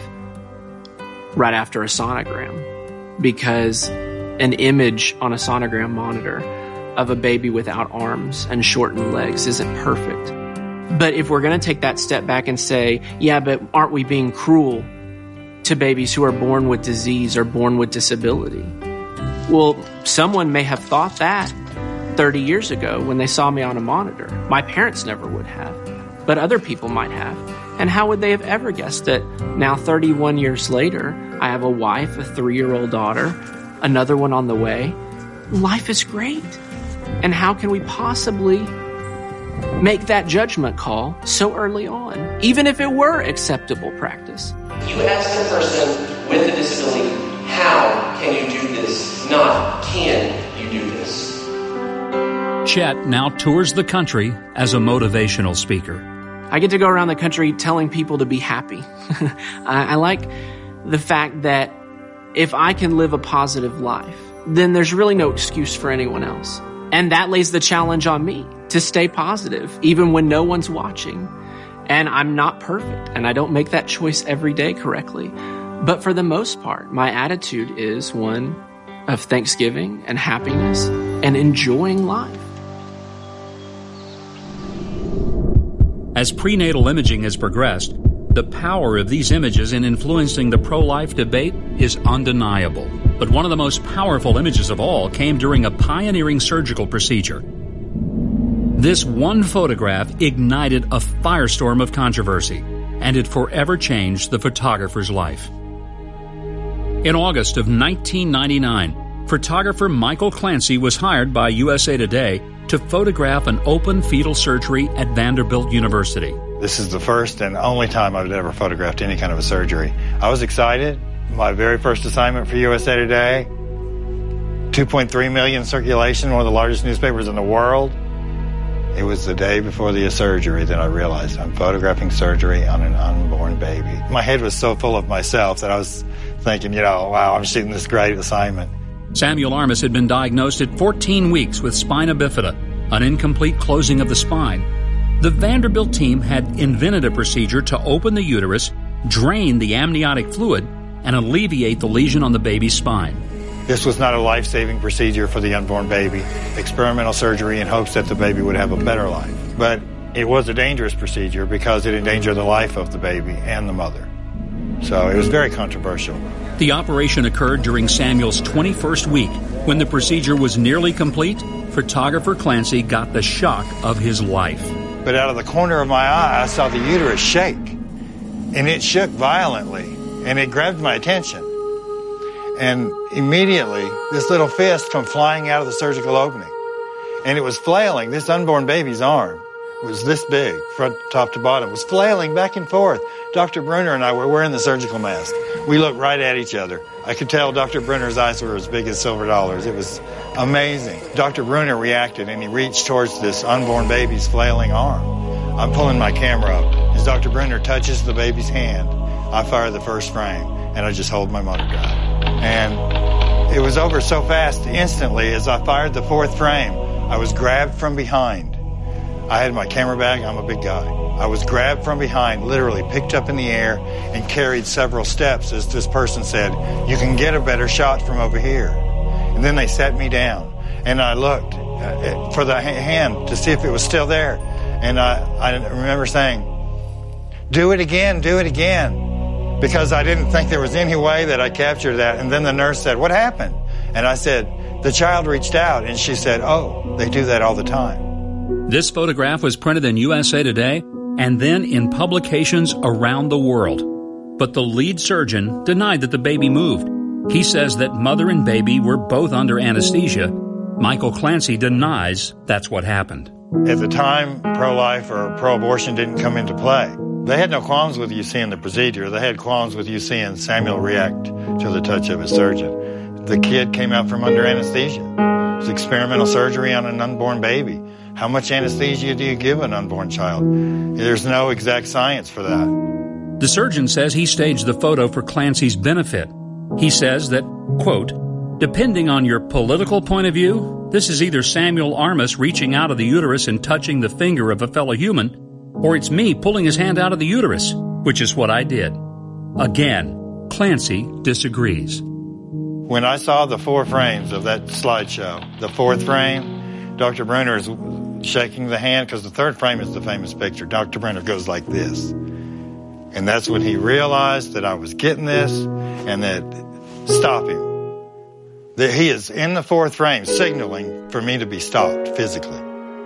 O: right after a sonogram, because an image on a sonogram monitor of a baby without arms and shortened legs isn't perfect. But if we're going to take that step back and say, yeah, but aren't we being cruel to babies who are born with disease or born with disability? Well, someone may have thought that thirty years ago when they saw me on a monitor. My parents never would have, but other people might have. And how would they have ever guessed that now thirty-one years later, I have a wife, a three-year-old daughter, another one on the way? Life is great. And how can we possibly make that judgment call so early on, even if it were acceptable practice?
P: You ask the person with the disability, how can you do this? Not, can you do this?
A: Chet now tours the country as a motivational speaker.
O: I get to go around the country telling people to be happy. I, I like the fact that if I can live a positive life, then there's really no excuse for anyone else. And that lays the challenge on me to stay positive, even when no one's watching. And I'm not perfect, and I don't make that choice every day correctly. But for the most part, my attitude is one of thanksgiving and happiness and enjoying life.
A: As prenatal imaging has progressed, the power of these images in influencing the pro-life debate is undeniable. But one of the most powerful images of all came during a pioneering surgical procedure. This one photograph ignited a firestorm of controversy, and it forever changed the photographer's life. In August of nineteen ninety-nine, photographer Michael Clancy was hired by U S A Today to photograph an open fetal surgery at Vanderbilt University.
Q: This is the first and only time I've ever photographed any kind of a surgery. I was excited. My very first assignment for U S A Today, two point three million circulation, one of the largest newspapers in the world. It was the day before the surgery that I realized I'm photographing surgery on an unborn baby. My head was so full of myself that I was thinking, you know, wow, I'm shooting this great assignment.
A: Samuel Armas had been diagnosed at fourteen weeks with spina bifida, an incomplete closing of the spine. The Vanderbilt team had invented a procedure to open the uterus, drain the amniotic fluid, and alleviate the lesion on the baby's spine.
Q: This was not a life-saving procedure for the unborn baby. Experimental surgery in hopes that the baby would have a better life. But it was a dangerous procedure because it endangered the life of the baby and the mother. So it was very controversial.
A: The operation occurred during Samuel's twenty-first week. When the procedure was nearly complete, photographer Clancy got the shock of his life.
Q: But out of the corner of my eye, I saw the uterus shake. And it shook violently. And it grabbed my attention. And immediately, this little fist come flying out of the surgical opening. And it was flailing. This unborn baby's arm was this big, front, top to bottom, was flailing back and forth. Doctor Bruner and I were wearing the surgical mask. We looked right at each other. I could tell Doctor Bruner's eyes were as big as silver dollars. It was amazing. Doctor Bruner reacted, and he reached towards this unborn baby's flailing arm. I'm pulling my camera up. As Doctor Bruner touches the baby's hand, I fire the first frame, and I just hold my motor drive. And it was over so fast instantly. As I fired the fourth frame, I was grabbed from behind. I had my camera bag. I'm a big guy. I was grabbed from behind, literally picked up in the air and carried several steps as this person said, "You can get a better shot from over here." And then they set me down, and I looked for the hand to see if it was still there. And I, I remember saying, "Do it again, do it again." Because I didn't think there was any way that I captured that. And then the nurse said, "What happened?" And I said, "The child reached out." And she said, "Oh, they do that all the time."
A: This photograph was printed in U S A Today and then in publications around the world. But the lead surgeon denied that the baby moved. He says that mother and baby were both under anesthesia. Michael Clancy denies that's what happened.
Q: At the time, pro-life or pro-abortion didn't come into play. They had no qualms with you seeing the procedure. They had qualms with you seeing Samuel react to the touch of his surgeon. The kid came out from under anesthesia. It was experimental surgery on an unborn baby. How much anesthesia do you give an unborn child? There's no exact science for that.
A: The surgeon says he staged the photo for Clancy's benefit. He says that, quote, "Depending on your political point of view, this is either Samuel Armas reaching out of the uterus and touching the finger of a fellow human, or it's me pulling his hand out of the uterus, which is what I did." Again, Clancy disagrees.
Q: When I saw the four frames of that slideshow, the fourth frame, Doctor Bruner is shaking the hand, because the third frame is the famous picture. Doctor Bruner goes like this. And that's when he realized that I was getting this and that stop him. That he is in the fourth frame signaling for me to be stopped physically.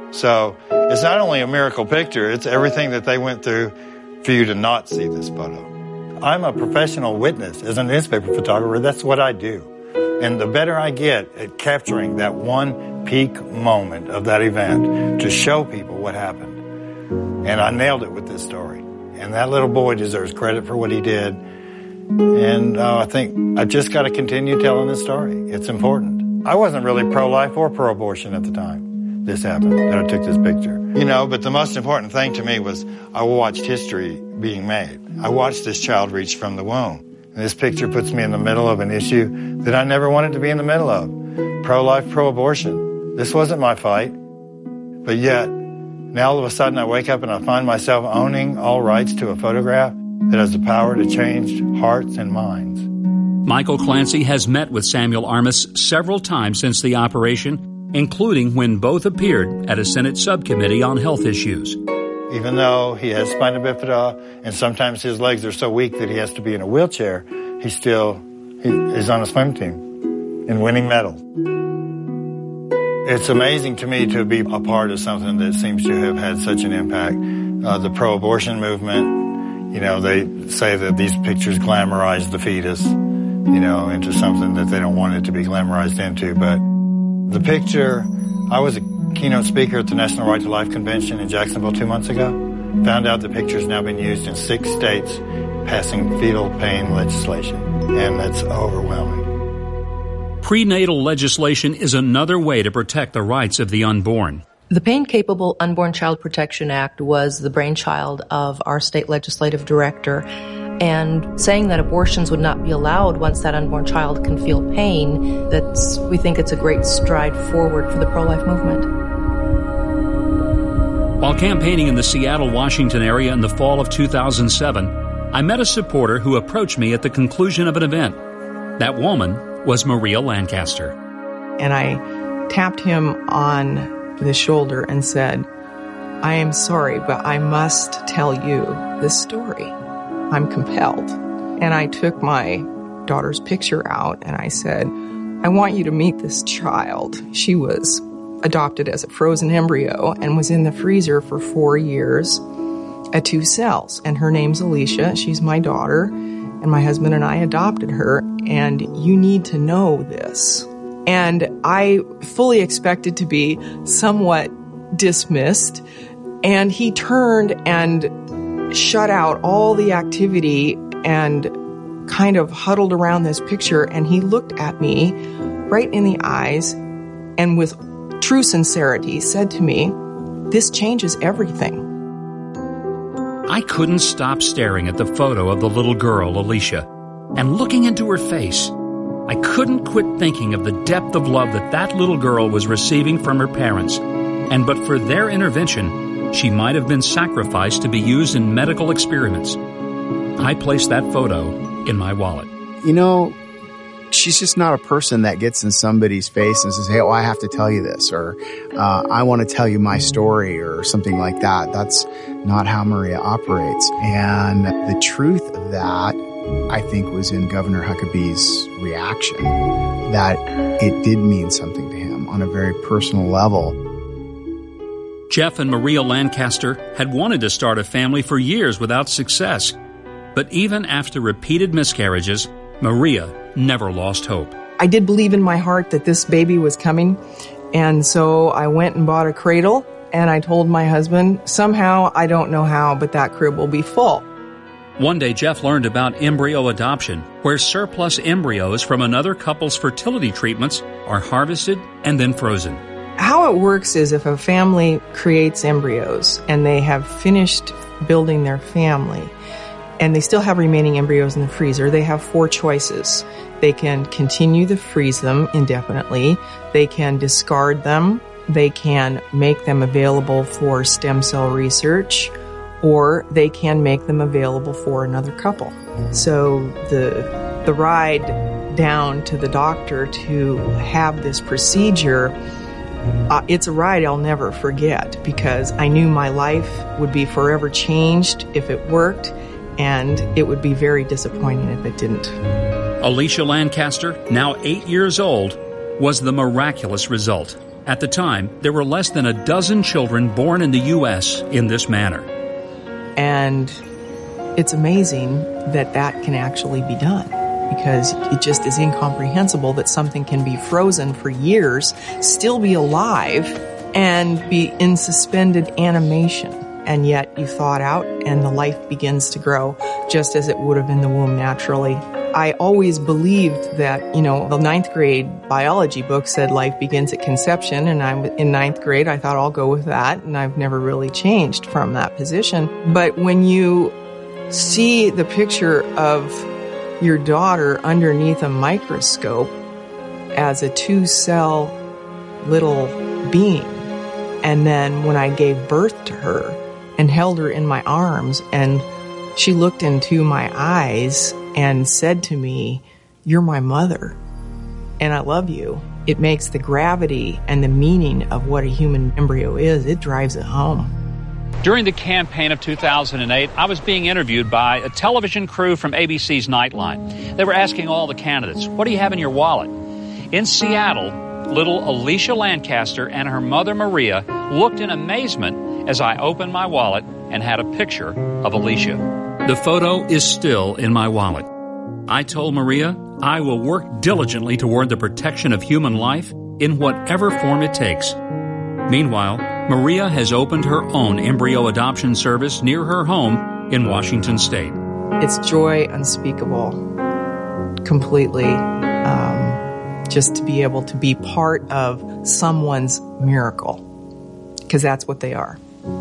Q: So it's not only a miracle picture, it's everything that they went through for you to not see this photo. I'm a professional witness as a newspaper photographer. That's what I do. And the better I get at capturing that one peak moment of that event to show people what happened. And I nailed it with this story. And that little boy deserves credit for what he did. And uh, I think I've just got to continue telling this story. It's important. I wasn't really pro-life or pro-abortion at the time this happened, that I took this picture. You know, but the most important thing to me was I watched history being made. I watched this child reach from the womb. And this picture puts me in the middle of an issue that I never wanted to be in the middle of. Pro-life, pro-abortion. This wasn't my fight. But yet, now all of a sudden I wake up and I find myself owning all rights to a photograph that has the power to change hearts and minds.
A: Michael Clancy has met with Samuel Armas several times since the operation, including when both appeared at a Senate subcommittee on health issues.
Q: Even though he has spina bifida and sometimes his legs are so weak that he has to be in a wheelchair, he still he is on a swim team and winning medals. It's amazing to me to be a part of something that seems to have had such an impact. Uh, the pro-abortion movement, You know, they say that these pictures glamorize the fetus, you know, into something that they don't want it to be glamorized into. But the picture, I was a keynote speaker at the National Right to Life Convention in Jacksonville two months ago. Found out the picture's now been used in six states, passing fetal pain legislation. And that's overwhelming.
A: Prenatal legislation is another way to protect the rights of the unborn.
C: The Pain-Capable Unborn Child Protection Act was the brainchild of our state legislative director, and saying that abortions would not be allowed once that unborn child can feel pain, that's, we think it's a great stride forward for the pro-life movement.
A: While campaigning in the Seattle, Washington area in the fall of two thousand seven, I met a supporter who approached me at the conclusion of an event. That woman was Maria Lancaster.
R: And I tapped him on the shoulder and said, I am sorry, but I must tell you this story. I'm compelled. And I took my daughter's picture out and I said, I want you to meet this child. She was adopted as a frozen embryo and was in the freezer for four years at two cells. And her name's Alicia. She's my daughter. And my husband and I adopted her. And you need to know this. And I fully expected to be somewhat dismissed. And he turned and shut out all the activity and kind of huddled around this picture. And he looked at me right in the eyes and with true sincerity said to me, this changes everything.
A: I couldn't stop staring at the photo of the little girl, Alicia, and looking into her face. I couldn't quit thinking of the depth of love that that little girl was receiving from her parents. And but for their intervention, she might have been sacrificed to be used in medical experiments. I placed that photo in my wallet.
S: You know, she's just not a person that gets in somebody's face and says, hey, well, I have to tell you this, or uh, I want to tell you my story, or something like that. That's not how Maria operates. And the truth of that, I think, was in Governor Huckabee's reaction, that it did mean something to him on a very personal level.
A: Jeff and Maria Lancaster had wanted to start a family for years without success. But even after repeated miscarriages, Maria never lost hope.
R: I did believe in my heart that this baby was coming, and so I went and bought a cradle, and I told my husband, somehow, I don't know how, but that crib will be full.
A: One day, Jeff learned about embryo adoption, where surplus embryos from another couple's fertility treatments are harvested and then frozen.
R: How it works is if a family creates embryos and they have finished building their family, and they still have remaining embryos in the freezer, they have four choices. They can continue to freeze them indefinitely. They can discard them. They can make them available for stem cell research, or they can make them available for another couple. So the the ride down to the doctor to have this procedure, uh, it's a ride I'll never forget, because I knew my life would be forever changed if it worked, and it would be very disappointing if it didn't.
A: Alicia Lancaster, now eight years old, was the miraculous result. At the time, there were less than a dozen children born in the U S in this manner.
R: And it's amazing that that can actually be done, because it just is incomprehensible that something can be frozen for years, still be alive, and be in suspended animation. And yet you thaw it out and the life begins to grow just as it would have in the womb naturally. I always believed that, you know, the ninth grade biology book said life begins at conception, and I'm in ninth grade. I thought I'll go with that, and I've never really changed from that position. But when you see the picture of your daughter underneath a microscope as a two-cell little being, and then when I gave birth to her and held her in my arms, and she looked into my eyes and said to me, "You're my mother, and I love you," it makes the gravity and the meaning of what a human embryo is, it drives it home.
A: During the campaign of two thousand eight, I was being interviewed by a television crew from A B C's Nightline. They were asking all the candidates, "What do you have in your wallet?" In Seattle, little Alicia Lancaster and her mother Maria looked in amazement as I opened my wallet and had a picture of Alicia. The photo is still in my wallet. I told Maria I will work diligently toward the protection of human life in whatever form it takes. Meanwhile, Maria has opened her own embryo adoption service near her home in Washington State.
R: It's joy unspeakable, completely, um, just to be able to be part of someone's miracle, because that's what they are.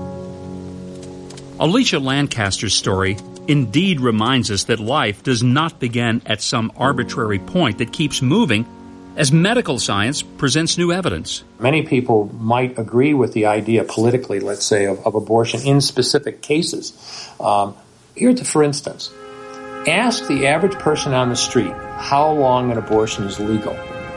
A: Alicia Lancaster's story indeed reminds us that life does not begin at some arbitrary point that keeps moving as medical science presents new evidence.
G: Many people might agree with the idea politically, let's say, of, of abortion in specific cases. Um, here, for instance, ask the average person on the street how long an abortion is legal.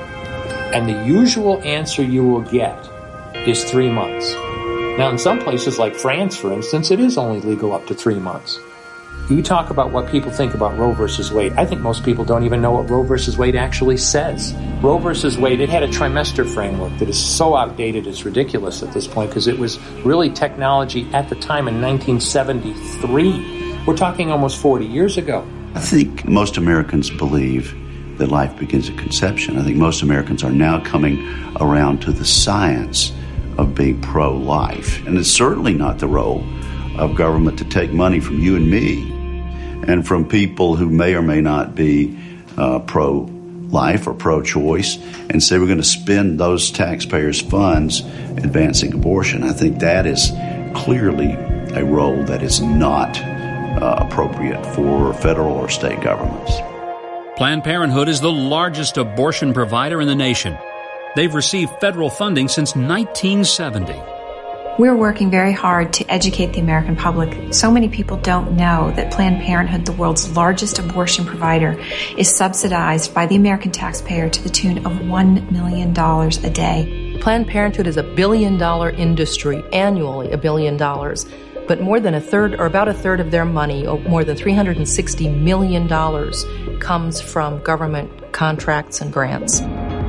G: And the usual answer you will get is three months. Now, in some places like France, for instance, it is only legal up to three months. You talk about what people think about Roe versus Wade. I think most people don't even know what Roe versus Wade actually says. Roe versus Wade, it had a trimester framework that is so outdated it's ridiculous at this point because it was really technology at the time in nineteen seventy-three. We're talking almost forty years ago.
T: I think most Americans believe that life begins at conception. I think most Americans are now coming around to the science of being pro-life. And it's certainly not the role of government to take money from you and me and from people who may or may not be uh, pro-life or pro-choice and say we're going to spend those taxpayers' funds advancing abortion. I think that is clearly a role that is not uh, appropriate for federal or state governments.
A: Planned Parenthood is the largest abortion provider in the nation. They've received federal funding since nineteen seventy.
D: We're working very hard to educate the American public. So many people don't know that Planned Parenthood, the world's largest abortion provider, is subsidized by the American taxpayer to the tune of one million dollars a day.
C: Planned Parenthood is a billion-dollar industry, annually a billion dollars. But more than a third, or about a third of their money, more than three hundred sixty million dollars, comes from government contracts and grants.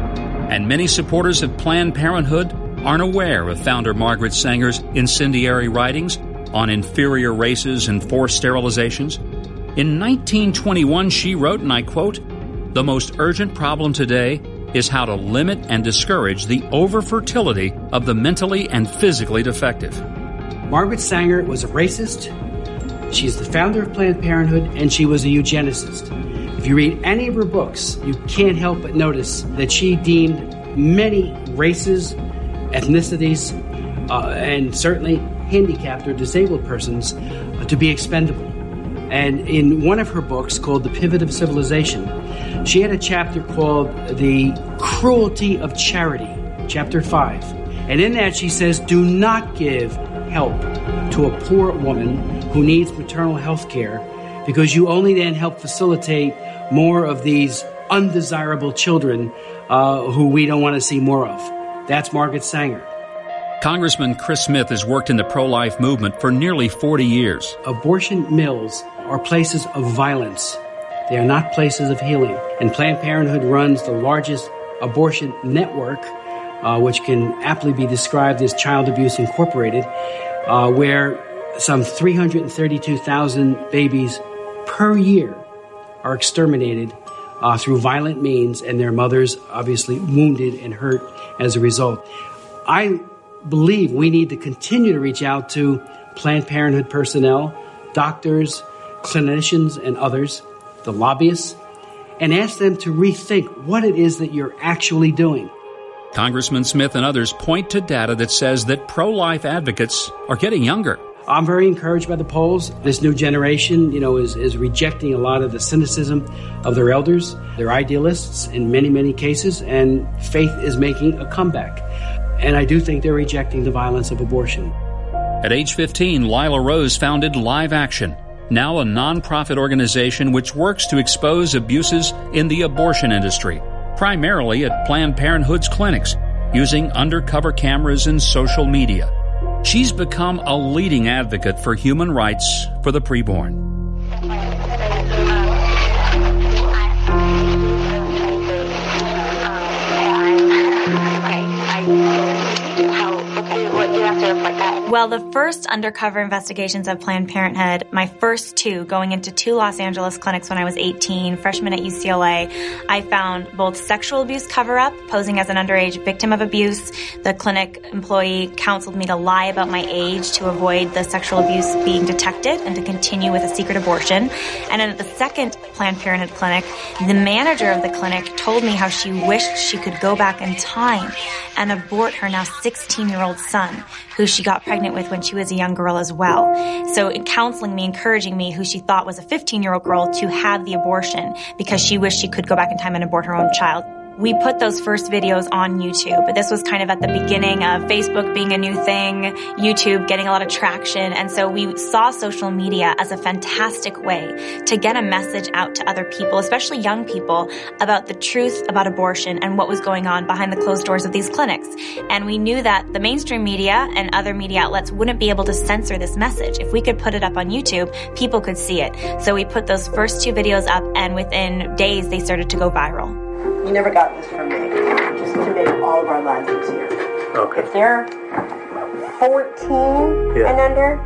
A: And many supporters of Planned Parenthood aren't aware of founder Margaret Sanger's incendiary writings on inferior races and forced sterilizations. In nineteen twenty-one, she wrote, and I quote, "The most urgent problem today is how to limit and discourage the over-fertility of the mentally and physically defective."
U: Margaret Sanger was a racist. She's the founder of Planned Parenthood, and she was a eugenicist. If you read any of her books, you can't help but notice that she deemed many races, ethnicities, uh, and certainly handicapped or disabled persons uh, to be expendable. And in one of her books called The Pivot of Civilization, she had a chapter called The Cruelty of Charity, chapter five. And in that she says, do not give help to a poor woman who needs maternal health care, because you only then help facilitate more of these undesirable children uh, who we don't want to see more of. That's Margaret Sanger.
A: Congressman Chris Smith has worked in the pro-life movement for nearly forty years.
U: Abortion mills are places of violence. They are not places of healing. And Planned Parenthood runs the largest abortion network, uh, which can aptly be described as Child Abuse Incorporated, uh, where some three hundred thirty-two thousand babies per year are exterminated uh, through violent means, and their mothers obviously wounded and hurt as a result. I believe we need to continue to reach out to Planned Parenthood personnel, doctors, clinicians, and others, the lobbyists, and ask them to rethink what it is that you're actually doing.
A: Congressman Smith and others point to data that says that pro-life advocates are getting younger.
U: I'm very encouraged by the polls. This new generation, you know, is, is rejecting a lot of the cynicism of their elders. They're idealists in many, many cases, and faith is making a comeback. And I do think they're rejecting the violence of abortion.
A: At age fifteen, Lila Rose founded Live Action, now a nonprofit organization which works to expose abuses in the abortion industry, primarily at Planned Parenthood's clinics, using undercover cameras and social media. She's become a leading advocate for human rights for the preborn.
V: What do you have to report that?
B: Well, the first undercover investigations of Planned Parenthood, my first two, going into two Los Angeles clinics when I was eighteen, freshman at U C L A, I found both sexual abuse cover-up, posing as an underage victim of abuse. The clinic employee counseled me to lie about my age to avoid the sexual abuse being detected and to continue with a secret abortion. And then at the second Planned Parenthood clinic, the manager of the clinic told me how she wished she could go back in time and abort her now sixteen-year-old son, who she got pregnant with when she was a young girl as well. So in counseling me, encouraging me, who she thought was a fifteen-year-old girl, to have the abortion because she wished she could go back in time and abort her own child. We put those first videos on YouTube, but this was kind of at the beginning of Facebook being a new thing, YouTube getting a lot of traction, and so we saw social media as a fantastic way to get a message out to other people, especially young people, about the truth about abortion and what was going on behind the closed doors of these clinics. And we knew that the mainstream media and other media outlets wouldn't be able to censor this message. If we could put it up on YouTube, people could see it. So we put those first two videos up, and within days they started to go viral.
V: You never got this from me, just to make all of our lives easier. Okay. If they're fourteen yeah. and under,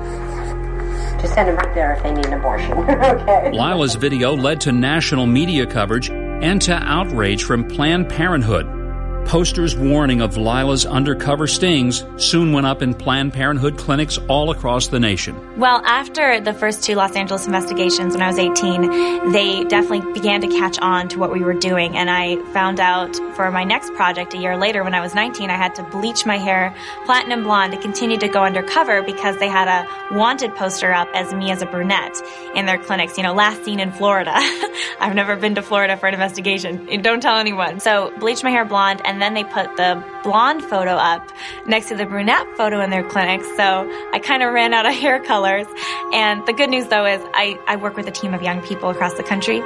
V: yeah. just send them right there if they need an abortion. Okay.
A: Lila's video led to national media coverage and to outrage from Planned Parenthood. Posters warning of Lila's undercover stings soon went up in Planned Parenthood clinics all across the nation.
B: Well, after the first two Los Angeles investigations when I was eighteen, they definitely began to catch on to what we were doing. And I found out for my next project a year later when I was nineteen, I had to bleach my hair platinum blonde to continue to go undercover because they had a wanted poster up as me as a brunette in their clinics. You know, last seen in Florida. I've never been to Florida for an investigation. Don't tell anyone. So bleached my hair blonde, and then they put the blonde photo up next to the brunette photo in their clinics. So I kind of ran out of hair colors. And the good news, though, is I, I work with a team of young people across the country.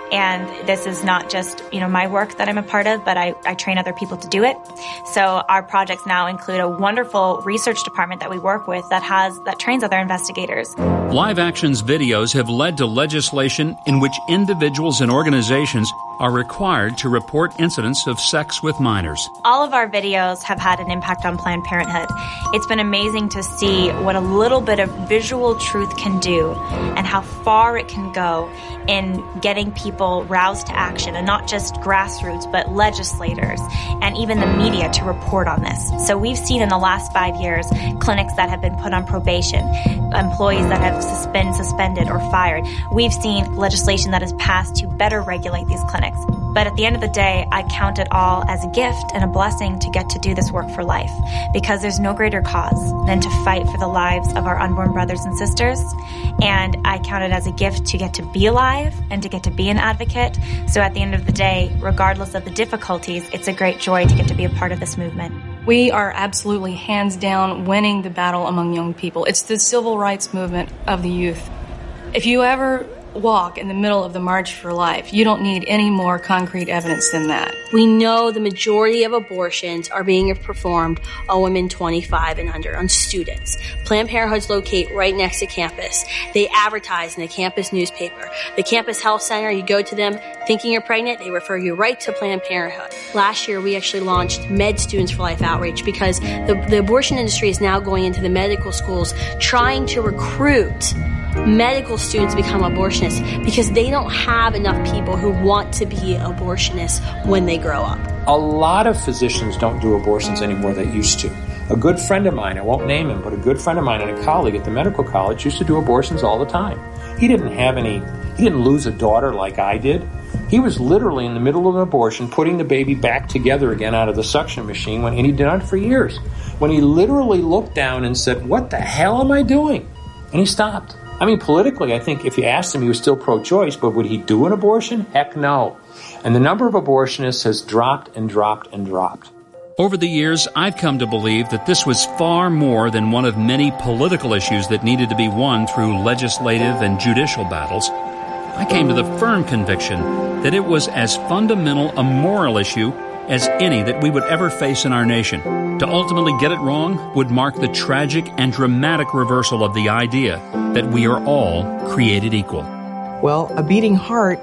B: And this is not just, you know, my work that I'm a part of, but I, I train other people to do it. So our projects now include a wonderful research department that we work with that has that trains other investigators.
A: Live Action's videos have led to legislation in which individuals and organizations are required to report incidents of sex with minors.
B: All of our videos have had an impact on Planned Parenthood. It's been amazing to see what a little bit of visual truth can do and how far it can go in getting people roused to action, and not just grassroots, but legislators and even the media to report on this. So we've seen in the last five years clinics that have been put on probation, employees that have sus- been suspended or fired. We've seen legislation that has passed to better regulate these clinics. But at the end of the day, I count it all as a gift and a blessing to get to do this work for life, because there's no greater cause than to fight for the lives of our unborn brothers and sisters. And I count it as a gift to get to be alive and to get to be an advocate. So at the end of the day, regardless of the difficulties, it's a great joy to get to be a part of this movement.
C: We are absolutely hands down winning the battle among young people. It's the civil rights movement of the youth. If you ever walk in the middle of the March for Life, you don't need any more concrete evidence than that.
N: We know the majority of abortions are being performed on women twenty-five and under, on students. Planned Parenthoods locate right next to campus. They advertise in the campus newspaper. The campus health center, you go to them thinking you're pregnant, they refer you right to Planned Parenthood. Last year, we actually launched Med Students for Life outreach because the, the abortion industry is now going into the medical schools trying to recruit medical students to become abortionists because they don't have enough people who want to be abortionists when they grow up.
G: A lot of physicians don't do abortions anymore that used to. A good friend of mine, I won't name him, but a good friend of mine and a colleague at the medical college used to do abortions all the time. He didn't have any, he didn't lose a daughter like I did. He was literally in the middle of an abortion, putting the baby back together again out of the suction machine, when, and he'd done it for years. When he literally looked down and said, "What the hell am I doing?" And he stopped. I mean, politically, I think if you asked him, he was still pro-choice, but would he do an abortion? Heck no. And the number of abortionists has dropped and dropped and dropped.
A: Over the years, I've come to believe that this was far more than one of many political issues that needed to be won through legislative and judicial battles. I came to the firm conviction that it was as fundamental a moral issue as any that we would ever face in our nation. To ultimately get it wrong would mark the tragic and dramatic reversal of the idea that we are all created equal.
R: Well, a beating heart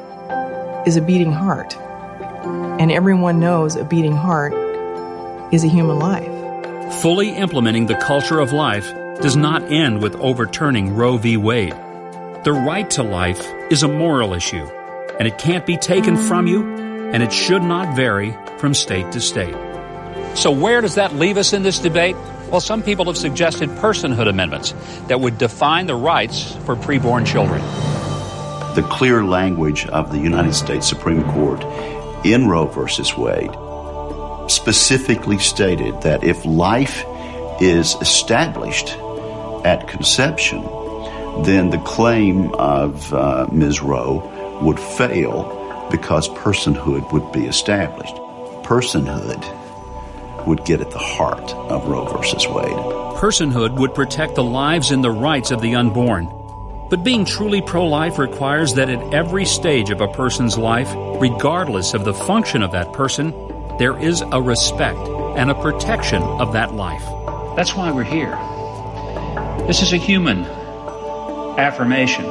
R: is a beating heart. And everyone knows a beating heart is a human life.
A: fully implementing the culture of life does not end with overturning Roe v. Wade. The right to life is a moral issue, and it can't be taken from you, and it should not vary from state to state. So where does that leave us in this debate? Well, some people have suggested personhood amendments that would define the rights for preborn children.
T: The clear language of the United States Supreme Court in Roe versus Wade specifically stated that if life is established at conception, then the claim of uh, Miz Roe would fail because personhood would be established. Personhood would get at the heart of Roe versus Wade.
A: Personhood would protect the lives and the rights of the unborn. But being truly pro-life requires that at every stage of a person's life, regardless of the function of that person, there is a respect and a protection of that life. That's why we're here. This is a human affirmation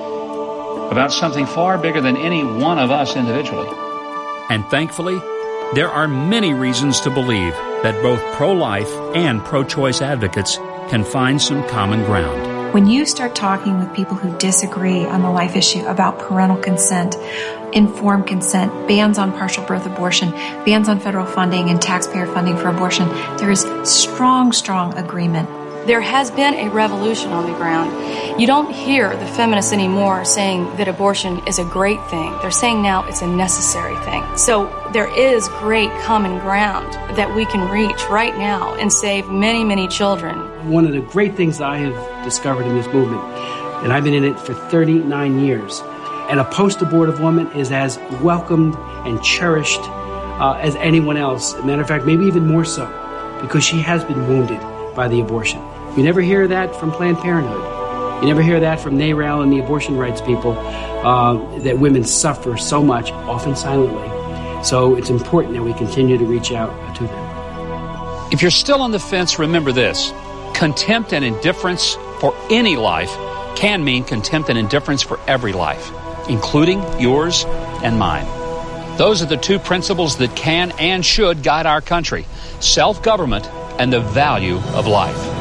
A: about something far bigger than any one of us individually. And thankfully, there are many reasons to believe that both pro-life and pro-choice advocates can find some common ground.
D: When you start talking with people who disagree on the life issue about parental consent, informed consent, bans on partial birth abortion, bans on federal funding and taxpayer funding for abortion, there is strong, strong agreement.
E: There has been a revolution on the ground. You don't hear the feminists anymore saying that abortion is a great thing. They're saying now it's a necessary thing. So there is great common ground that we can reach right now and save many, many children.
U: One of the great things I have discovered in this movement, and I've been in it for thirty-nine years, and a post-abortive woman is as welcomed and cherished uh, as anyone else. As a matter of fact, maybe even more so, because she has been wounded by the abortion. You never hear that from Planned Parenthood. You never hear that from NARAL and the abortion rights people, uh, that women suffer so much, often silently. So it's important that we continue to reach out to them.
A: If you're still on the fence, remember this. Contempt and indifference for any life can mean contempt and indifference for every life, including yours and mine. Those are the two principles that can and should guide our country: self-government and the value of life.